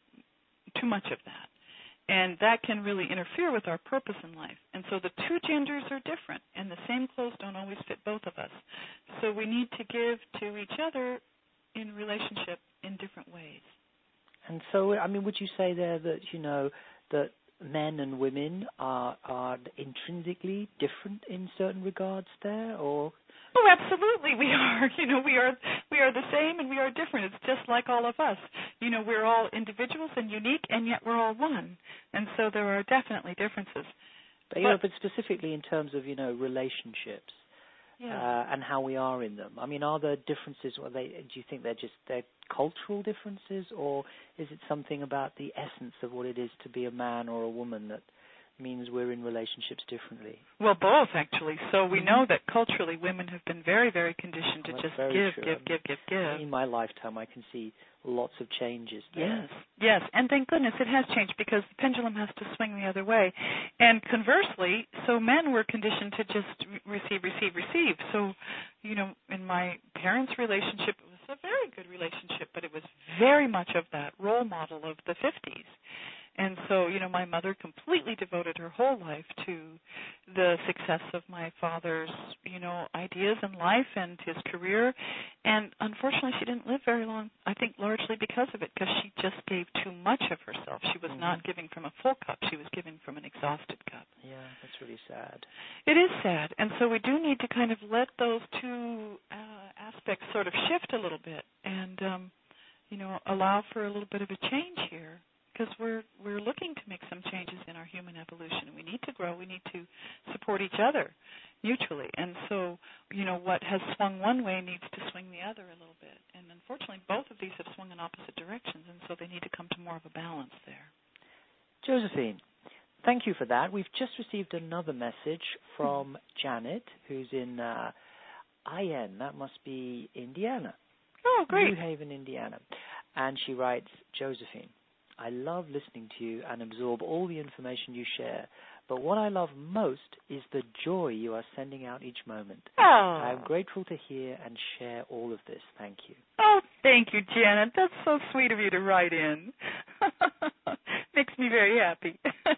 Speaker 2: too much of that. And that can really interfere with our purpose in life. And so the two genders are different, and the same clothes don't always fit both of us. So we need to give to each other in relationship in different ways.
Speaker 1: And so, would you say there that, that men and women are intrinsically different in certain regards there, or?
Speaker 2: Oh, absolutely, we are. We are the same and we are different. It's just like all of us. We're all individuals and unique, and yet we're all one. And so there are definitely differences.
Speaker 1: But specifically in terms of, relationships,
Speaker 2: yeah.
Speaker 1: And how we are in them. Are there differences? Do you think they're cultural differences, or is it something about the essence of what it is to be a man or a woman that means we're in relationships differently?
Speaker 2: Well, both, actually. So we know that culturally women have been very, very conditioned to just give.
Speaker 1: In my lifetime, I can see lots of changes there.
Speaker 2: Yes, and thank goodness it has changed, because the pendulum has to swing the other way. And conversely, so men were conditioned to just receive. So, in my parents' relationship, it was a very good relationship, but it was very much of that role model of the 50s. And so, my mother completely devoted her whole life to the success of my father's, ideas in life and his career. And unfortunately, she didn't live very long, I think largely because of it, because she just gave too much of herself. She was not giving from a full cup. She was giving from an exhausted cup.
Speaker 1: Yeah, that's really sad.
Speaker 2: It is sad. And so we do need to kind of let those two aspects sort of shift a little bit and, allow for a little bit of a change here. Because we're looking to make some changes in our human evolution. We need to grow. We need to support each other mutually. And so, what has swung one way needs to swing the other a little bit. And unfortunately, both of these have swung in opposite directions, and so they need to come to more of a balance there.
Speaker 1: Josephine, thank you for that. We've just received another message from Janet, who's in IN. That must be Indiana.
Speaker 2: Oh, great.
Speaker 1: New Haven, Indiana. And she writes, Josephine, I love listening to you and absorb all the information you share, but what I love most is the joy you are sending out each moment.
Speaker 2: Oh.
Speaker 1: I am grateful to hear and share all of this. Thank you.
Speaker 2: Oh, thank you, Janet. That's so sweet of you to write in. Makes me very happy.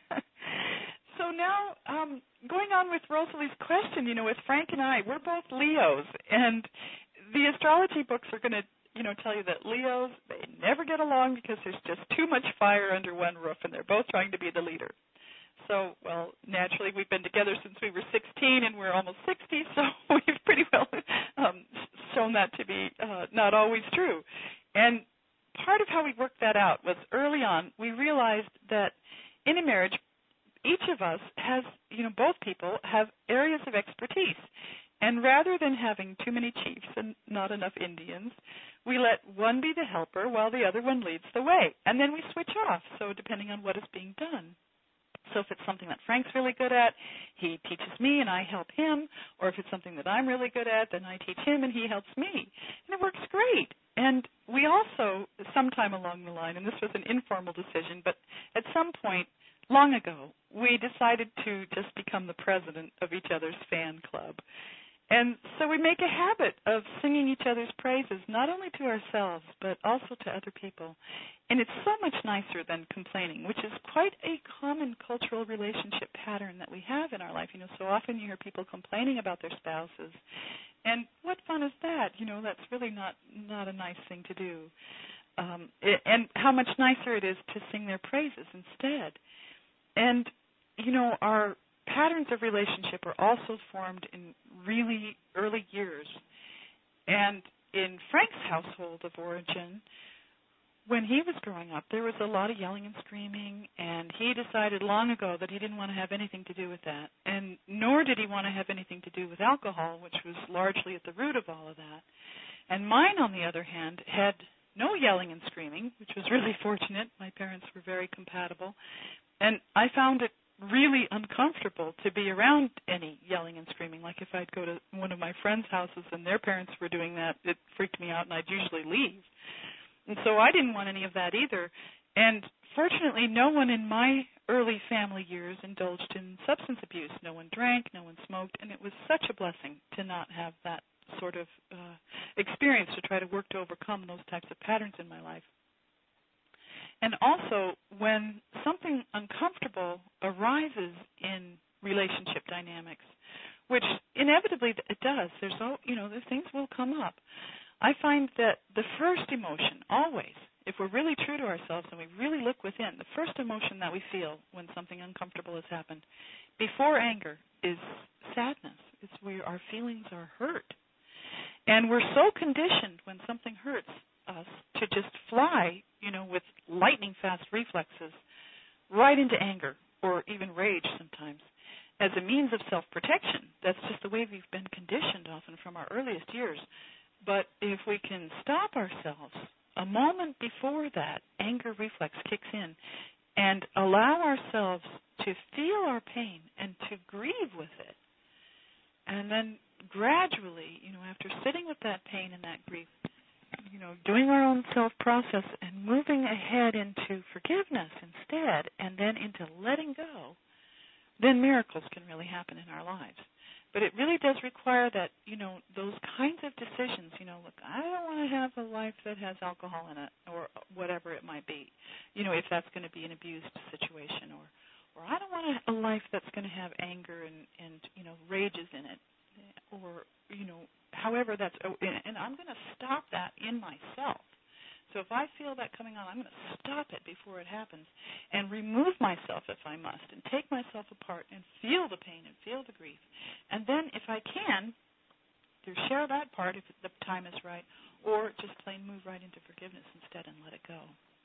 Speaker 2: So now, going on with Rosalie's question, with Frank and I, we're both Leos, and the astrology books are going to tell you that Leos, they never get along because there's just too much fire under one roof, and they're both trying to be the leader. So, naturally, we've been together since we were 16, and we're almost 60, so we've pretty well shown that to be not always true. And part of how we worked that out was early on, we realized that in a marriage, each of us has, both people have areas of expertise. And rather than having too many chiefs and not enough Indians, we let one be the helper while the other one leads the way. And then we switch off, so depending on what is being done. So if it's something that Frank's really good at, he teaches me and I help him. Or if it's something that I'm really good at, then I teach him and he helps me. And it works great. And we also, sometime along the line, and this was an informal decision, but at some point long ago, we decided to just become the president of each other's fan club. And so we make a habit of singing each other's praises, not only to ourselves, but also to other people. And it's so much nicer than complaining, which is quite a common cultural relationship pattern that we have in our life. So often you hear people complaining about their spouses. And what fun is that? That's really not a nice thing to do. And how much nicer it is to sing their praises instead. And, our patterns of relationship are also formed in really early years. And in Frank's household of origin, when he was growing up, there was a lot of yelling and screaming, and he decided long ago that he didn't want to have anything to do with that, and nor did he want to have anything to do with alcohol, which was largely at the root of all of that. And mine, on the other hand, had no yelling and screaming, which was really fortunate. My parents were very compatible. And I found it really uncomfortable to be around any yelling and screaming. Like if I'd go to one of my friends' houses and their parents were doing that, it freaked me out and I'd usually leave. And so I didn't want any of that either. And fortunately, no one in my early family years indulged in substance abuse. No one drank, no one smoked, and it was such a blessing to not have that sort of experience to try to work to overcome those types of patterns in my life. And also, when something uncomfortable arises in relationship dynamics, which inevitably it does, there's things will come up. I find that the first emotion, always, if we're really true to ourselves and we really look within, the first emotion that we feel when something uncomfortable has happened, before anger, is sadness. It's where our feelings are hurt. And we're so conditioned when something hurts us to just fly, with lightning fast reflexes right into anger or even rage sometimes as a means of self-protection. That's just the way we've been conditioned often from our earliest years. But if we can stop ourselves a moment before that anger reflex kicks in and allow ourselves to feel our pain and to grieve with it, and then gradually, after sitting with that pain and that grief, doing our own self-process and moving ahead into forgiveness instead and then into letting go, then miracles can really happen in our lives. But it really does require that, those kinds of decisions, look, I don't want to have a life that has alcohol in it or whatever it might be, if that's going to be an abused situation, or I don't want a life that's going to have anger and rages in it, or, however that's, and I'm going to stop that in myself. So if I feel that coming on, I'm going to stop it before it happens and remove myself if I must and take myself apart and feel the pain and feel the grief. And then if I can, either share that part if the time is right or just plain move right into forgiveness instead and let it go.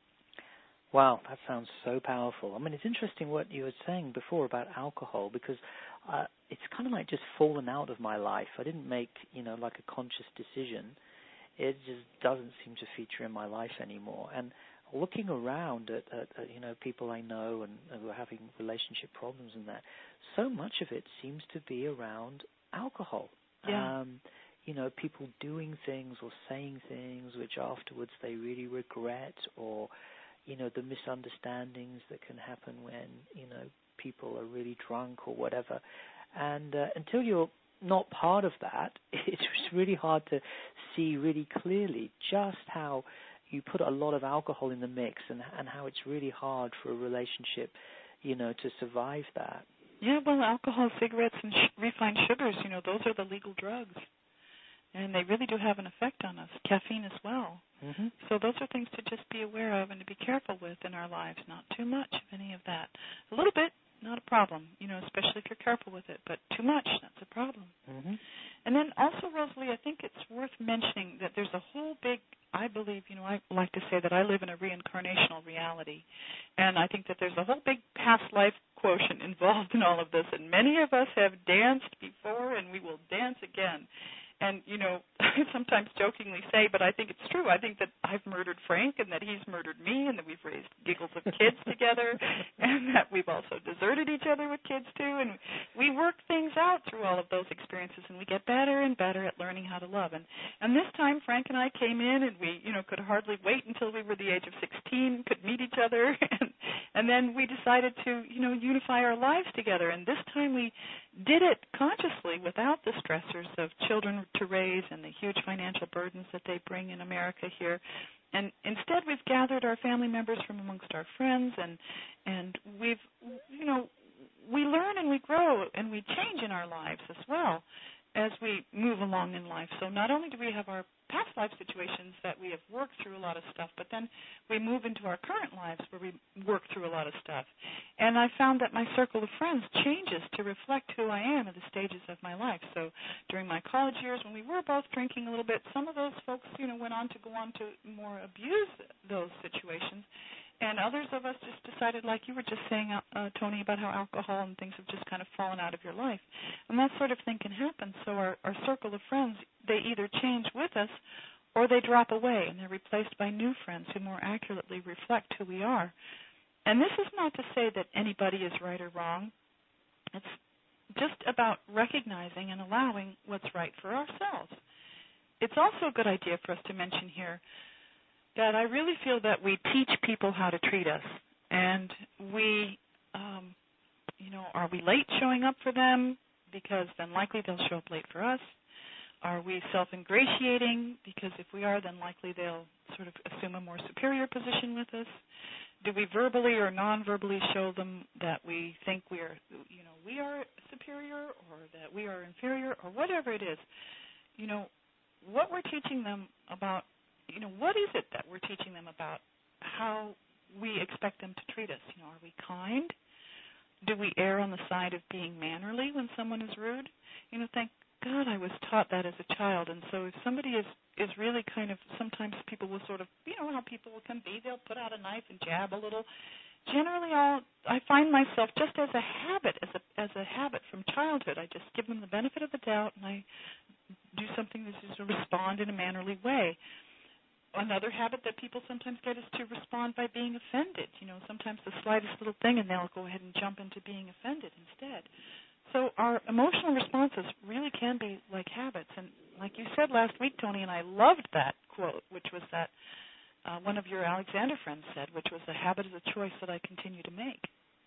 Speaker 1: Wow, that sounds so powerful. I mean, it's interesting what you were saying before about alcohol because it's kind of like just fallen out of my life. I didn't make, like a conscious decision. It just doesn't seem to feature in my life anymore. And looking around at people I know and who are having relationship problems and that, so much of it seems to be around alcohol.
Speaker 2: Yeah.
Speaker 1: People doing things or saying things which afterwards they really regret, or the misunderstandings that can happen when people are really drunk or whatever. And until you're not part of that, it's really hard to see really clearly just how you put a lot of alcohol in the mix and how it's really hard for a relationship, to survive that.
Speaker 2: Yeah, well, alcohol, cigarettes, and refined sugars, those are the legal drugs. And they really do have an effect on us. Caffeine as well.
Speaker 1: Mm-hmm.
Speaker 2: So those are things to just be aware of and to be careful with in our lives. Not too much of any of that. A little bit, not a problem, especially if you're careful with it. But too much, that's a problem.
Speaker 1: Mm-hmm.
Speaker 2: And then also, Rosalie, I think it's worth mentioning that there's a whole big, I believe, I like to say that I live in a reincarnational reality. And I think that there's a whole big past life quotient involved in all of this. And many of us have danced before and we will dance again. And, I sometimes jokingly say, but I think it's true. I think that I've murdered Frank and that he's murdered me and that we've raised giggles of kids together and that we've also deserted each other with kids too. And we work things out through all of those experiences and we get better and better at learning how to love. And this time Frank and I came in and we, could hardly wait until we were the age of 16, could meet each other. And then we decided to, unify our lives together. And this time we did it consciously without the stressors of children to raise and the huge financial burdens that they bring in America here. And instead we've gathered our family members from amongst our friends and we've, we learn and we grow and we change in our lives as well as we move along in life. So not only do we have our past life situations that we have worked through a lot of stuff, but then we move into our current lives where we work through a lot of stuff. And I found that my circle of friends changes to reflect who I am at the stages of my life. So during my college years when we were both drinking a little bit, some of those folks, went on to go on to more abuse those situations. And others of us just decided, like you were just saying, Tony, about how alcohol and things have just kind of fallen out of your life. And that sort of thing can happen. So our circle of friends, they either change with us or they drop away and they're replaced by new friends who more accurately reflect who we are. And this is not to say that anybody is right or wrong. It's just about recognizing and allowing what's right for ourselves. It's also a good idea for us to mention here that I really feel that we teach people how to treat us. And we, are we late showing up for them? Because then likely they'll show up late for us. Are we self-ingratiating? Because if we are, then likely they'll sort of assume a more superior position with us. Do we verbally or non-verbally show them that we think we are superior, or that we are inferior, or whatever it is? What we're teaching them about, what is it that we're teaching them about how we expect them to treat us? Are we kind? Do we err on the side of being mannerly when someone is rude? Thank God I was taught that as a child. And so if somebody is really kind of, sometimes people will sort of, how people can be, they'll put out a knife and jab a little. Generally, I find myself just as a habit from childhood. I just give them the benefit of the doubt, and I do something that is to respond in a mannerly way. Another habit that people sometimes get is to respond by being offended. Sometimes the slightest little thing, and they'll go ahead and jump into being offended instead. So our emotional responses really can be like habits. And like you said last week, Tony, and I loved that quote, which was that one of your Alexander friends said, which was, a habit is a choice that I continue to make.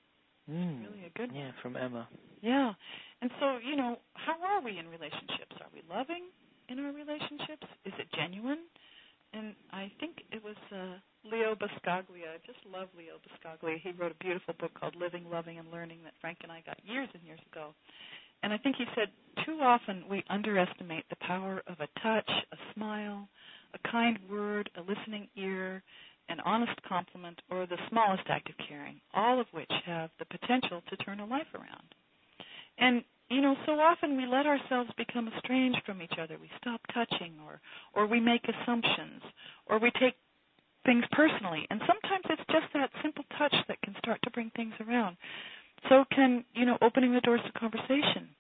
Speaker 2: Really a good one.
Speaker 1: Yeah, from Emma.
Speaker 2: Yeah. And so, how are we in relationships? Are we loving in our relationships? Is it genuine? And I think it was Leo Buscaglia. I just love Leo Buscaglia. He wrote a beautiful book called Living, Loving, and Learning that Frank and I got years and years ago. And I think he said, too often we underestimate the power of a touch, a smile, a kind word, a listening ear, an honest compliment, or the smallest act of caring, all of which have the potential to turn a life around. And so often we let ourselves become estranged from each other. We stop touching, or we make assumptions, or we take things personally. And sometimes it's just that simple touch that can start to bring things around. So can, opening the doors to conversation.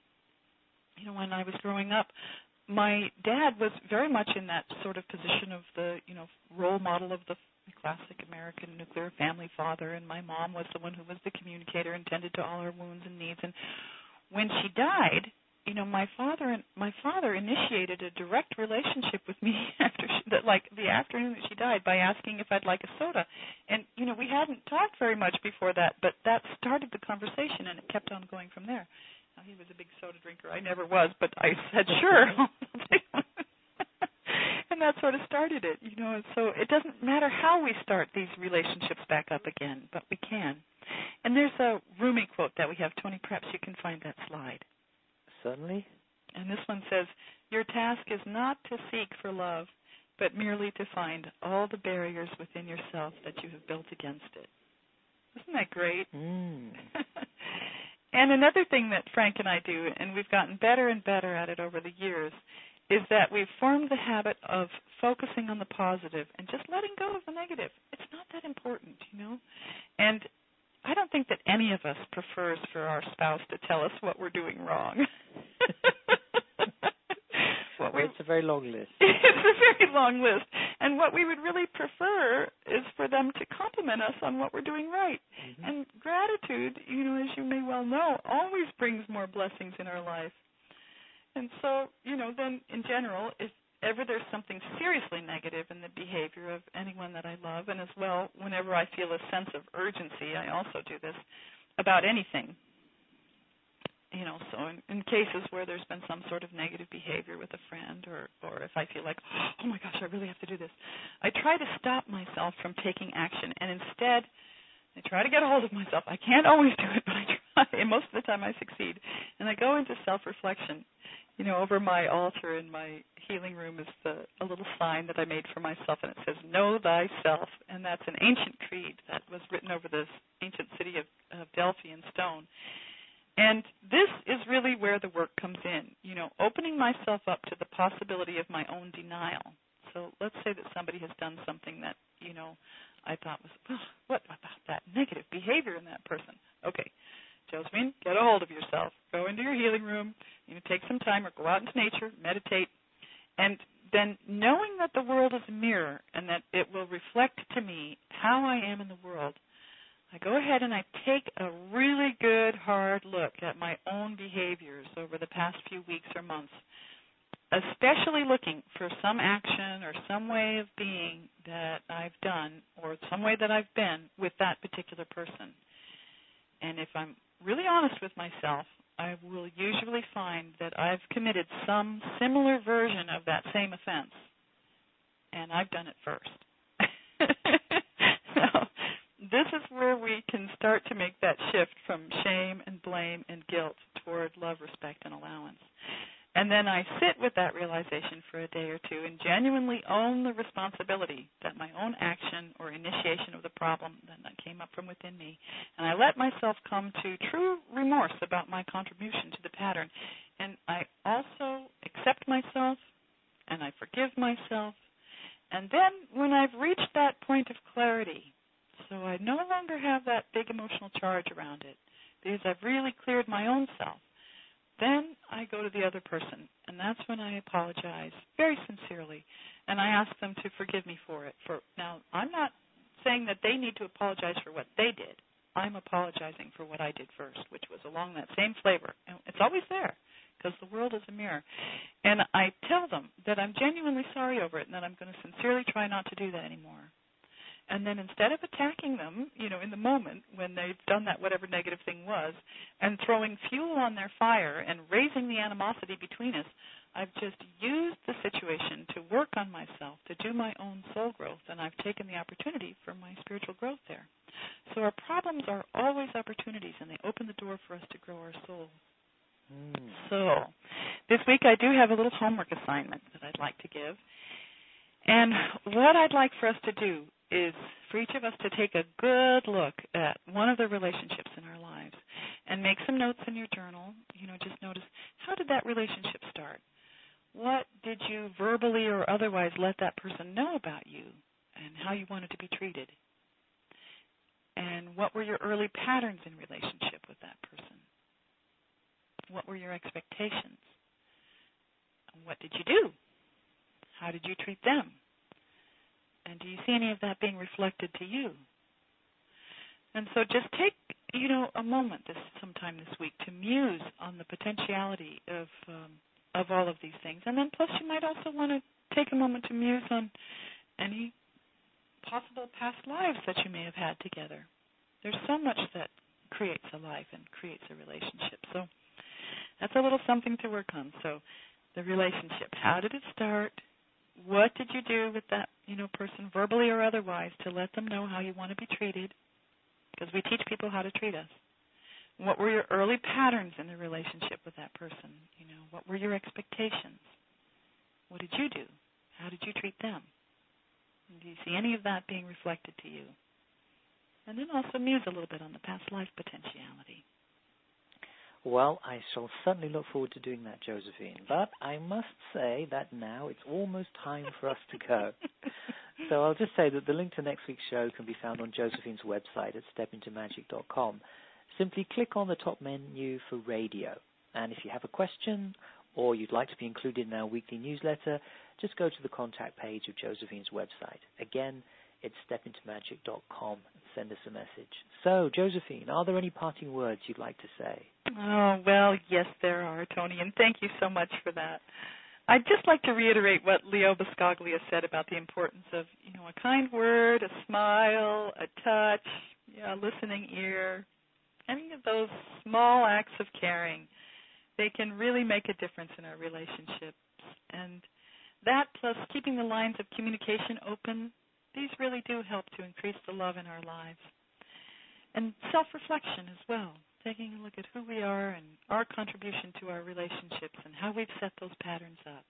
Speaker 2: When I was growing up, my dad was very much in that sort of position of the, role model of the classic American nuclear family father, and my mom was the one who was the communicator and tended to all her wounds and needs. And when she died, my father initiated a direct relationship with me after the afternoon that she died, by asking if I'd like a soda. And we hadn't talked very much before that, but that started the conversation, and it kept on going from there. Now, he was a big soda drinker. I never was, but I said sure. And that sort of started it, So it doesn't matter how we start these relationships back up again, but we can. And there's a Rumi quote that we have. Tony, perhaps you can find that slide.
Speaker 1: Certainly.
Speaker 2: And this one says, your task is not to seek for love, but merely to find all the barriers within yourself that you have built against it. Isn't that great? And another thing that Frank and I do, and we've gotten better and better at it over the years, is that we've formed the habit of focusing on the positive and just letting go of the negative. It's not that important, And I don't think that any of us prefers for our spouse to tell us what we're doing wrong.
Speaker 1: It's a very long list.
Speaker 2: It's a very long list. And what we would really prefer is for them to compliment us on what we're doing right. Mm-hmm. And gratitude, as you may well know, always brings more blessings in our life. And so, then in general, if ever there's something seriously negative in the behavior of anyone that I love, and as well, whenever I feel a sense of urgency, I also do this, about anything. So in cases where there's been some sort of negative behavior with a friend, or if I feel like, oh my gosh, I really have to do this, I try to stop myself from taking action, and instead I try to get a hold of myself. I can't always do it, but I try, and most of the time I succeed. And I go into self-reflection. Over my altar in my healing room is a little sign that I made for myself, and it says, know thyself. And that's an ancient creed that was written over this ancient city of Delphi in stone. And this is really where the work comes in, opening myself up to the possibility of my own denial. So let's say that somebody has done something that, I thought was, what about that negative behavior in that person? Okay, Josephine, get a hold of yourself. Go into your healing room, take some time, or go out into nature, meditate, and then knowing that the world is a mirror and that it will reflect to me how I am in the world, I go ahead and I take a really good hard look at my own behaviors over the past few weeks or months, especially looking for some action or some way of being that I've done or some way that I've been with that particular person. And if I'm really honest with myself, I will usually find that I've committed some similar version of that same offense, and I've done it first. So this is where we can start to make that shift from shame and blame and guilt toward love, respect, and allowance. And then I sit with that realization for a day or two and genuinely own the responsibility that my own action or initiation of the problem that came up from within me. And I let myself come to true remorse about my contribution to the pattern. And I also accept myself and I forgive myself. And then when I've reached that point of clarity, so I no longer have that big emotional charge around it because I've really cleared my own self, then I go to the other person, and that's when I apologize very sincerely, and I ask them to forgive me for it. Now, I'm not saying that they need to apologize for what they did. I'm apologizing for what I did first, which was along that same flavor. And it's always there because the world is a mirror. And I tell them that I'm genuinely sorry over it and that I'm going to sincerely try not to do that anymore. And then instead of attacking them, in the moment when they've done that whatever negative thing was, and throwing fuel on their fire and raising the animosity between us, I've just used the situation to work on myself, to do my own soul growth, and I've taken the opportunity for my spiritual growth there. So our problems are always opportunities, and they open the door for us to grow our soul. So this week I do have a little homework assignment that I'd like to give. And what I'd like for us to do is for each of us to take a good look at one of the relationships in our lives and make some notes in your journal. Just notice, how did that relationship start? What did you verbally or otherwise let that person know about you and how you wanted to be treated? And what were your early patterns in relationship with that person? What were your expectations? And what did you do? How did you treat them? And do you see any of that being reflected to you? And so just take, a moment sometime this week to muse on the potentiality of all of these things. And then plus you might also want to take a moment to muse on any possible past lives that you may have had together. There's so much that creates a life and creates a relationship. So that's a little something to work on. So the relationship, how did it start? What did you do with that, person, verbally or otherwise, to let them know how you want to be treated? Because we teach people how to treat us. What were your early patterns in the relationship with that person? What were your expectations? What did you do? How did you treat them? And do you see any of that being reflected to you? And then also muse a little bit on the past life potentiality.
Speaker 1: Well, I shall certainly look forward to doing that, Josephine. But I must say that now it's almost time for us to go. So I'll just say that the link to next week's show can be found on Josephine's website at stepintomagic.com. Simply click on the top menu for radio. And if you have a question or you'd like to be included in our weekly newsletter, just go to the contact page of Josephine's website. Again, it's stepintomagic.com and send us a message. So, Josephine, are there any parting words you'd like to say?
Speaker 2: Oh, well, yes, there are, Tony, and thank you so much for that. I'd just like to reiterate what Leo Buscaglia said about the importance of, a kind word, a smile, a touch, a listening ear, any of those small acts of caring. They can really make a difference in our relationships. And that plus keeping the lines of communication open, these really do help to increase the love in our lives. And self-reflection as well, taking a look at who we are and our contribution to our relationships and how we've set those patterns up.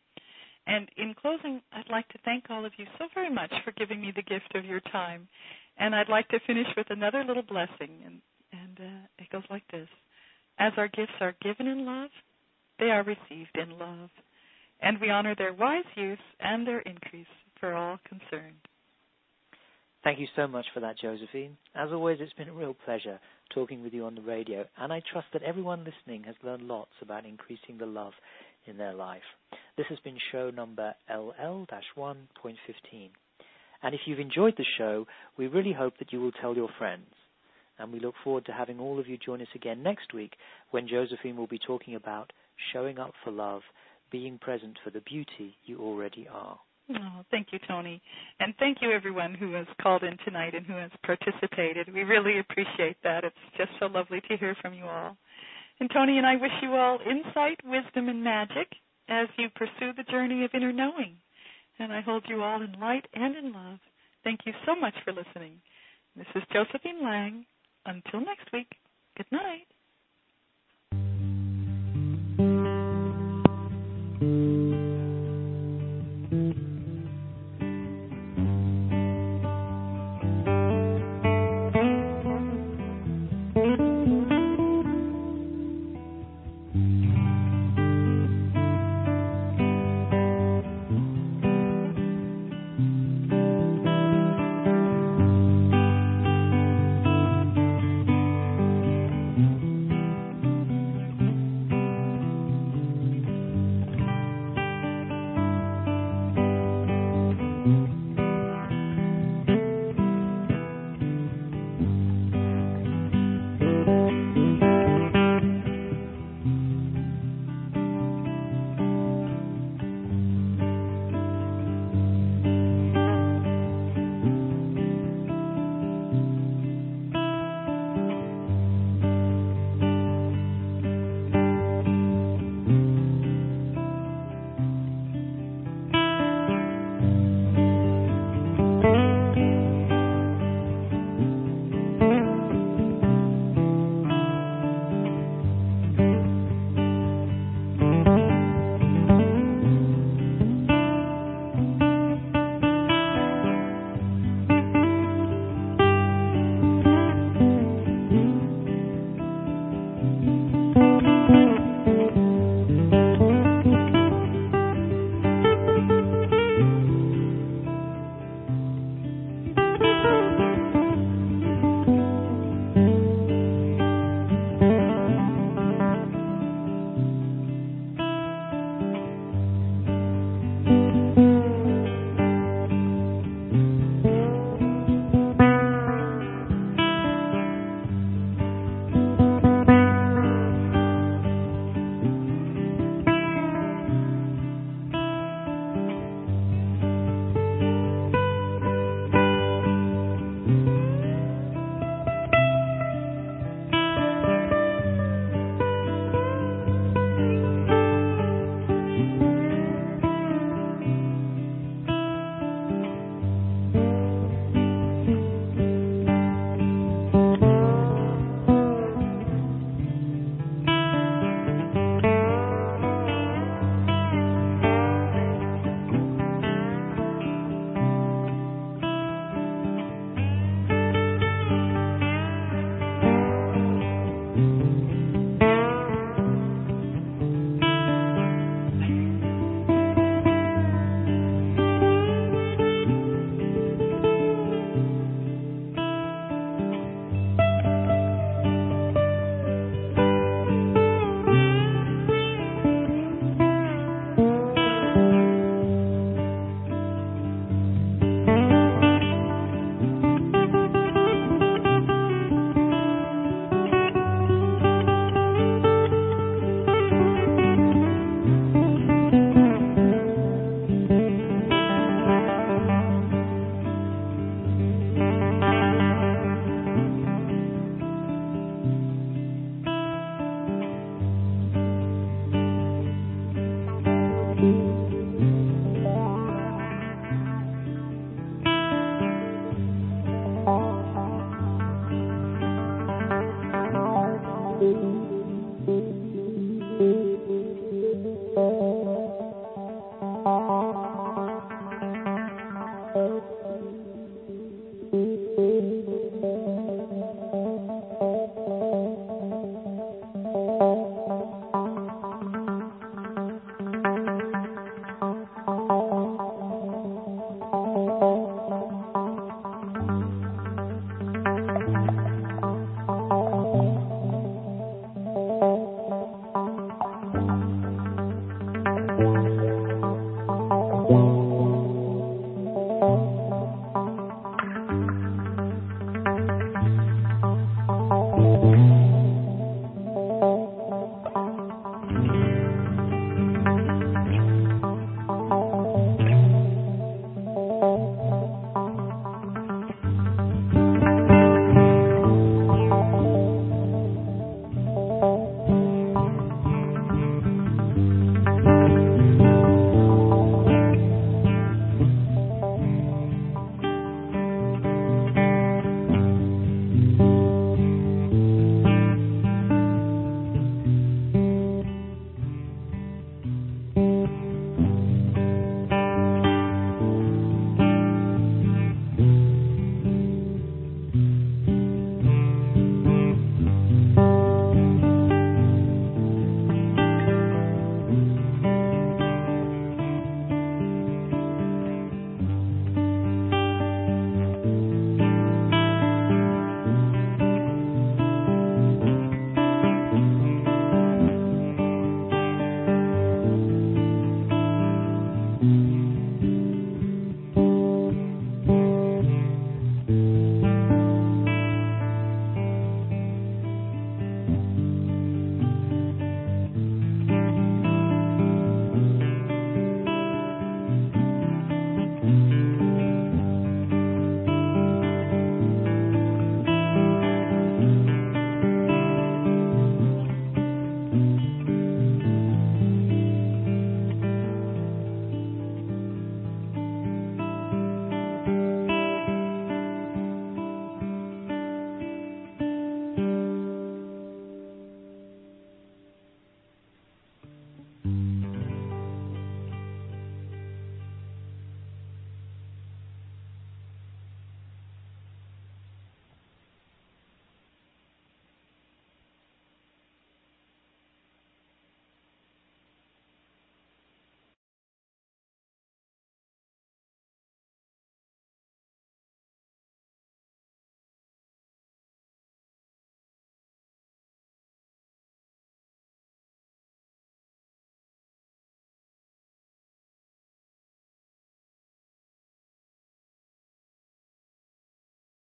Speaker 2: And in closing, I'd like to thank all of you so very much for giving me the gift of your time. And I'd like to finish with another little blessing, and it goes like this. As our gifts are given in love, they are received in love. And we honor their wise use and their increase for all concerned.
Speaker 1: Thank you so much for that, Josephine. As always, it's been a real pleasure talking with you on the radio, and I trust that everyone listening has learned lots about increasing the love in their life. This has been show number LL-1.15. And if you've enjoyed the show, we really hope that you will tell your friends. And we look forward to having all of you join us again next week when Josephine will be talking about showing up for love, being present for the beauty you already are.
Speaker 2: Oh, thank you, Tony. And thank you, everyone who has called in tonight and who has participated. We really appreciate that. It's just so lovely to hear from you all. And Tony and I wish you all insight, wisdom, and magic as you pursue the journey of inner knowing. And I hold you all in light and in love. Thank you so much for listening. This is Josephine Lang. Until next week, good night.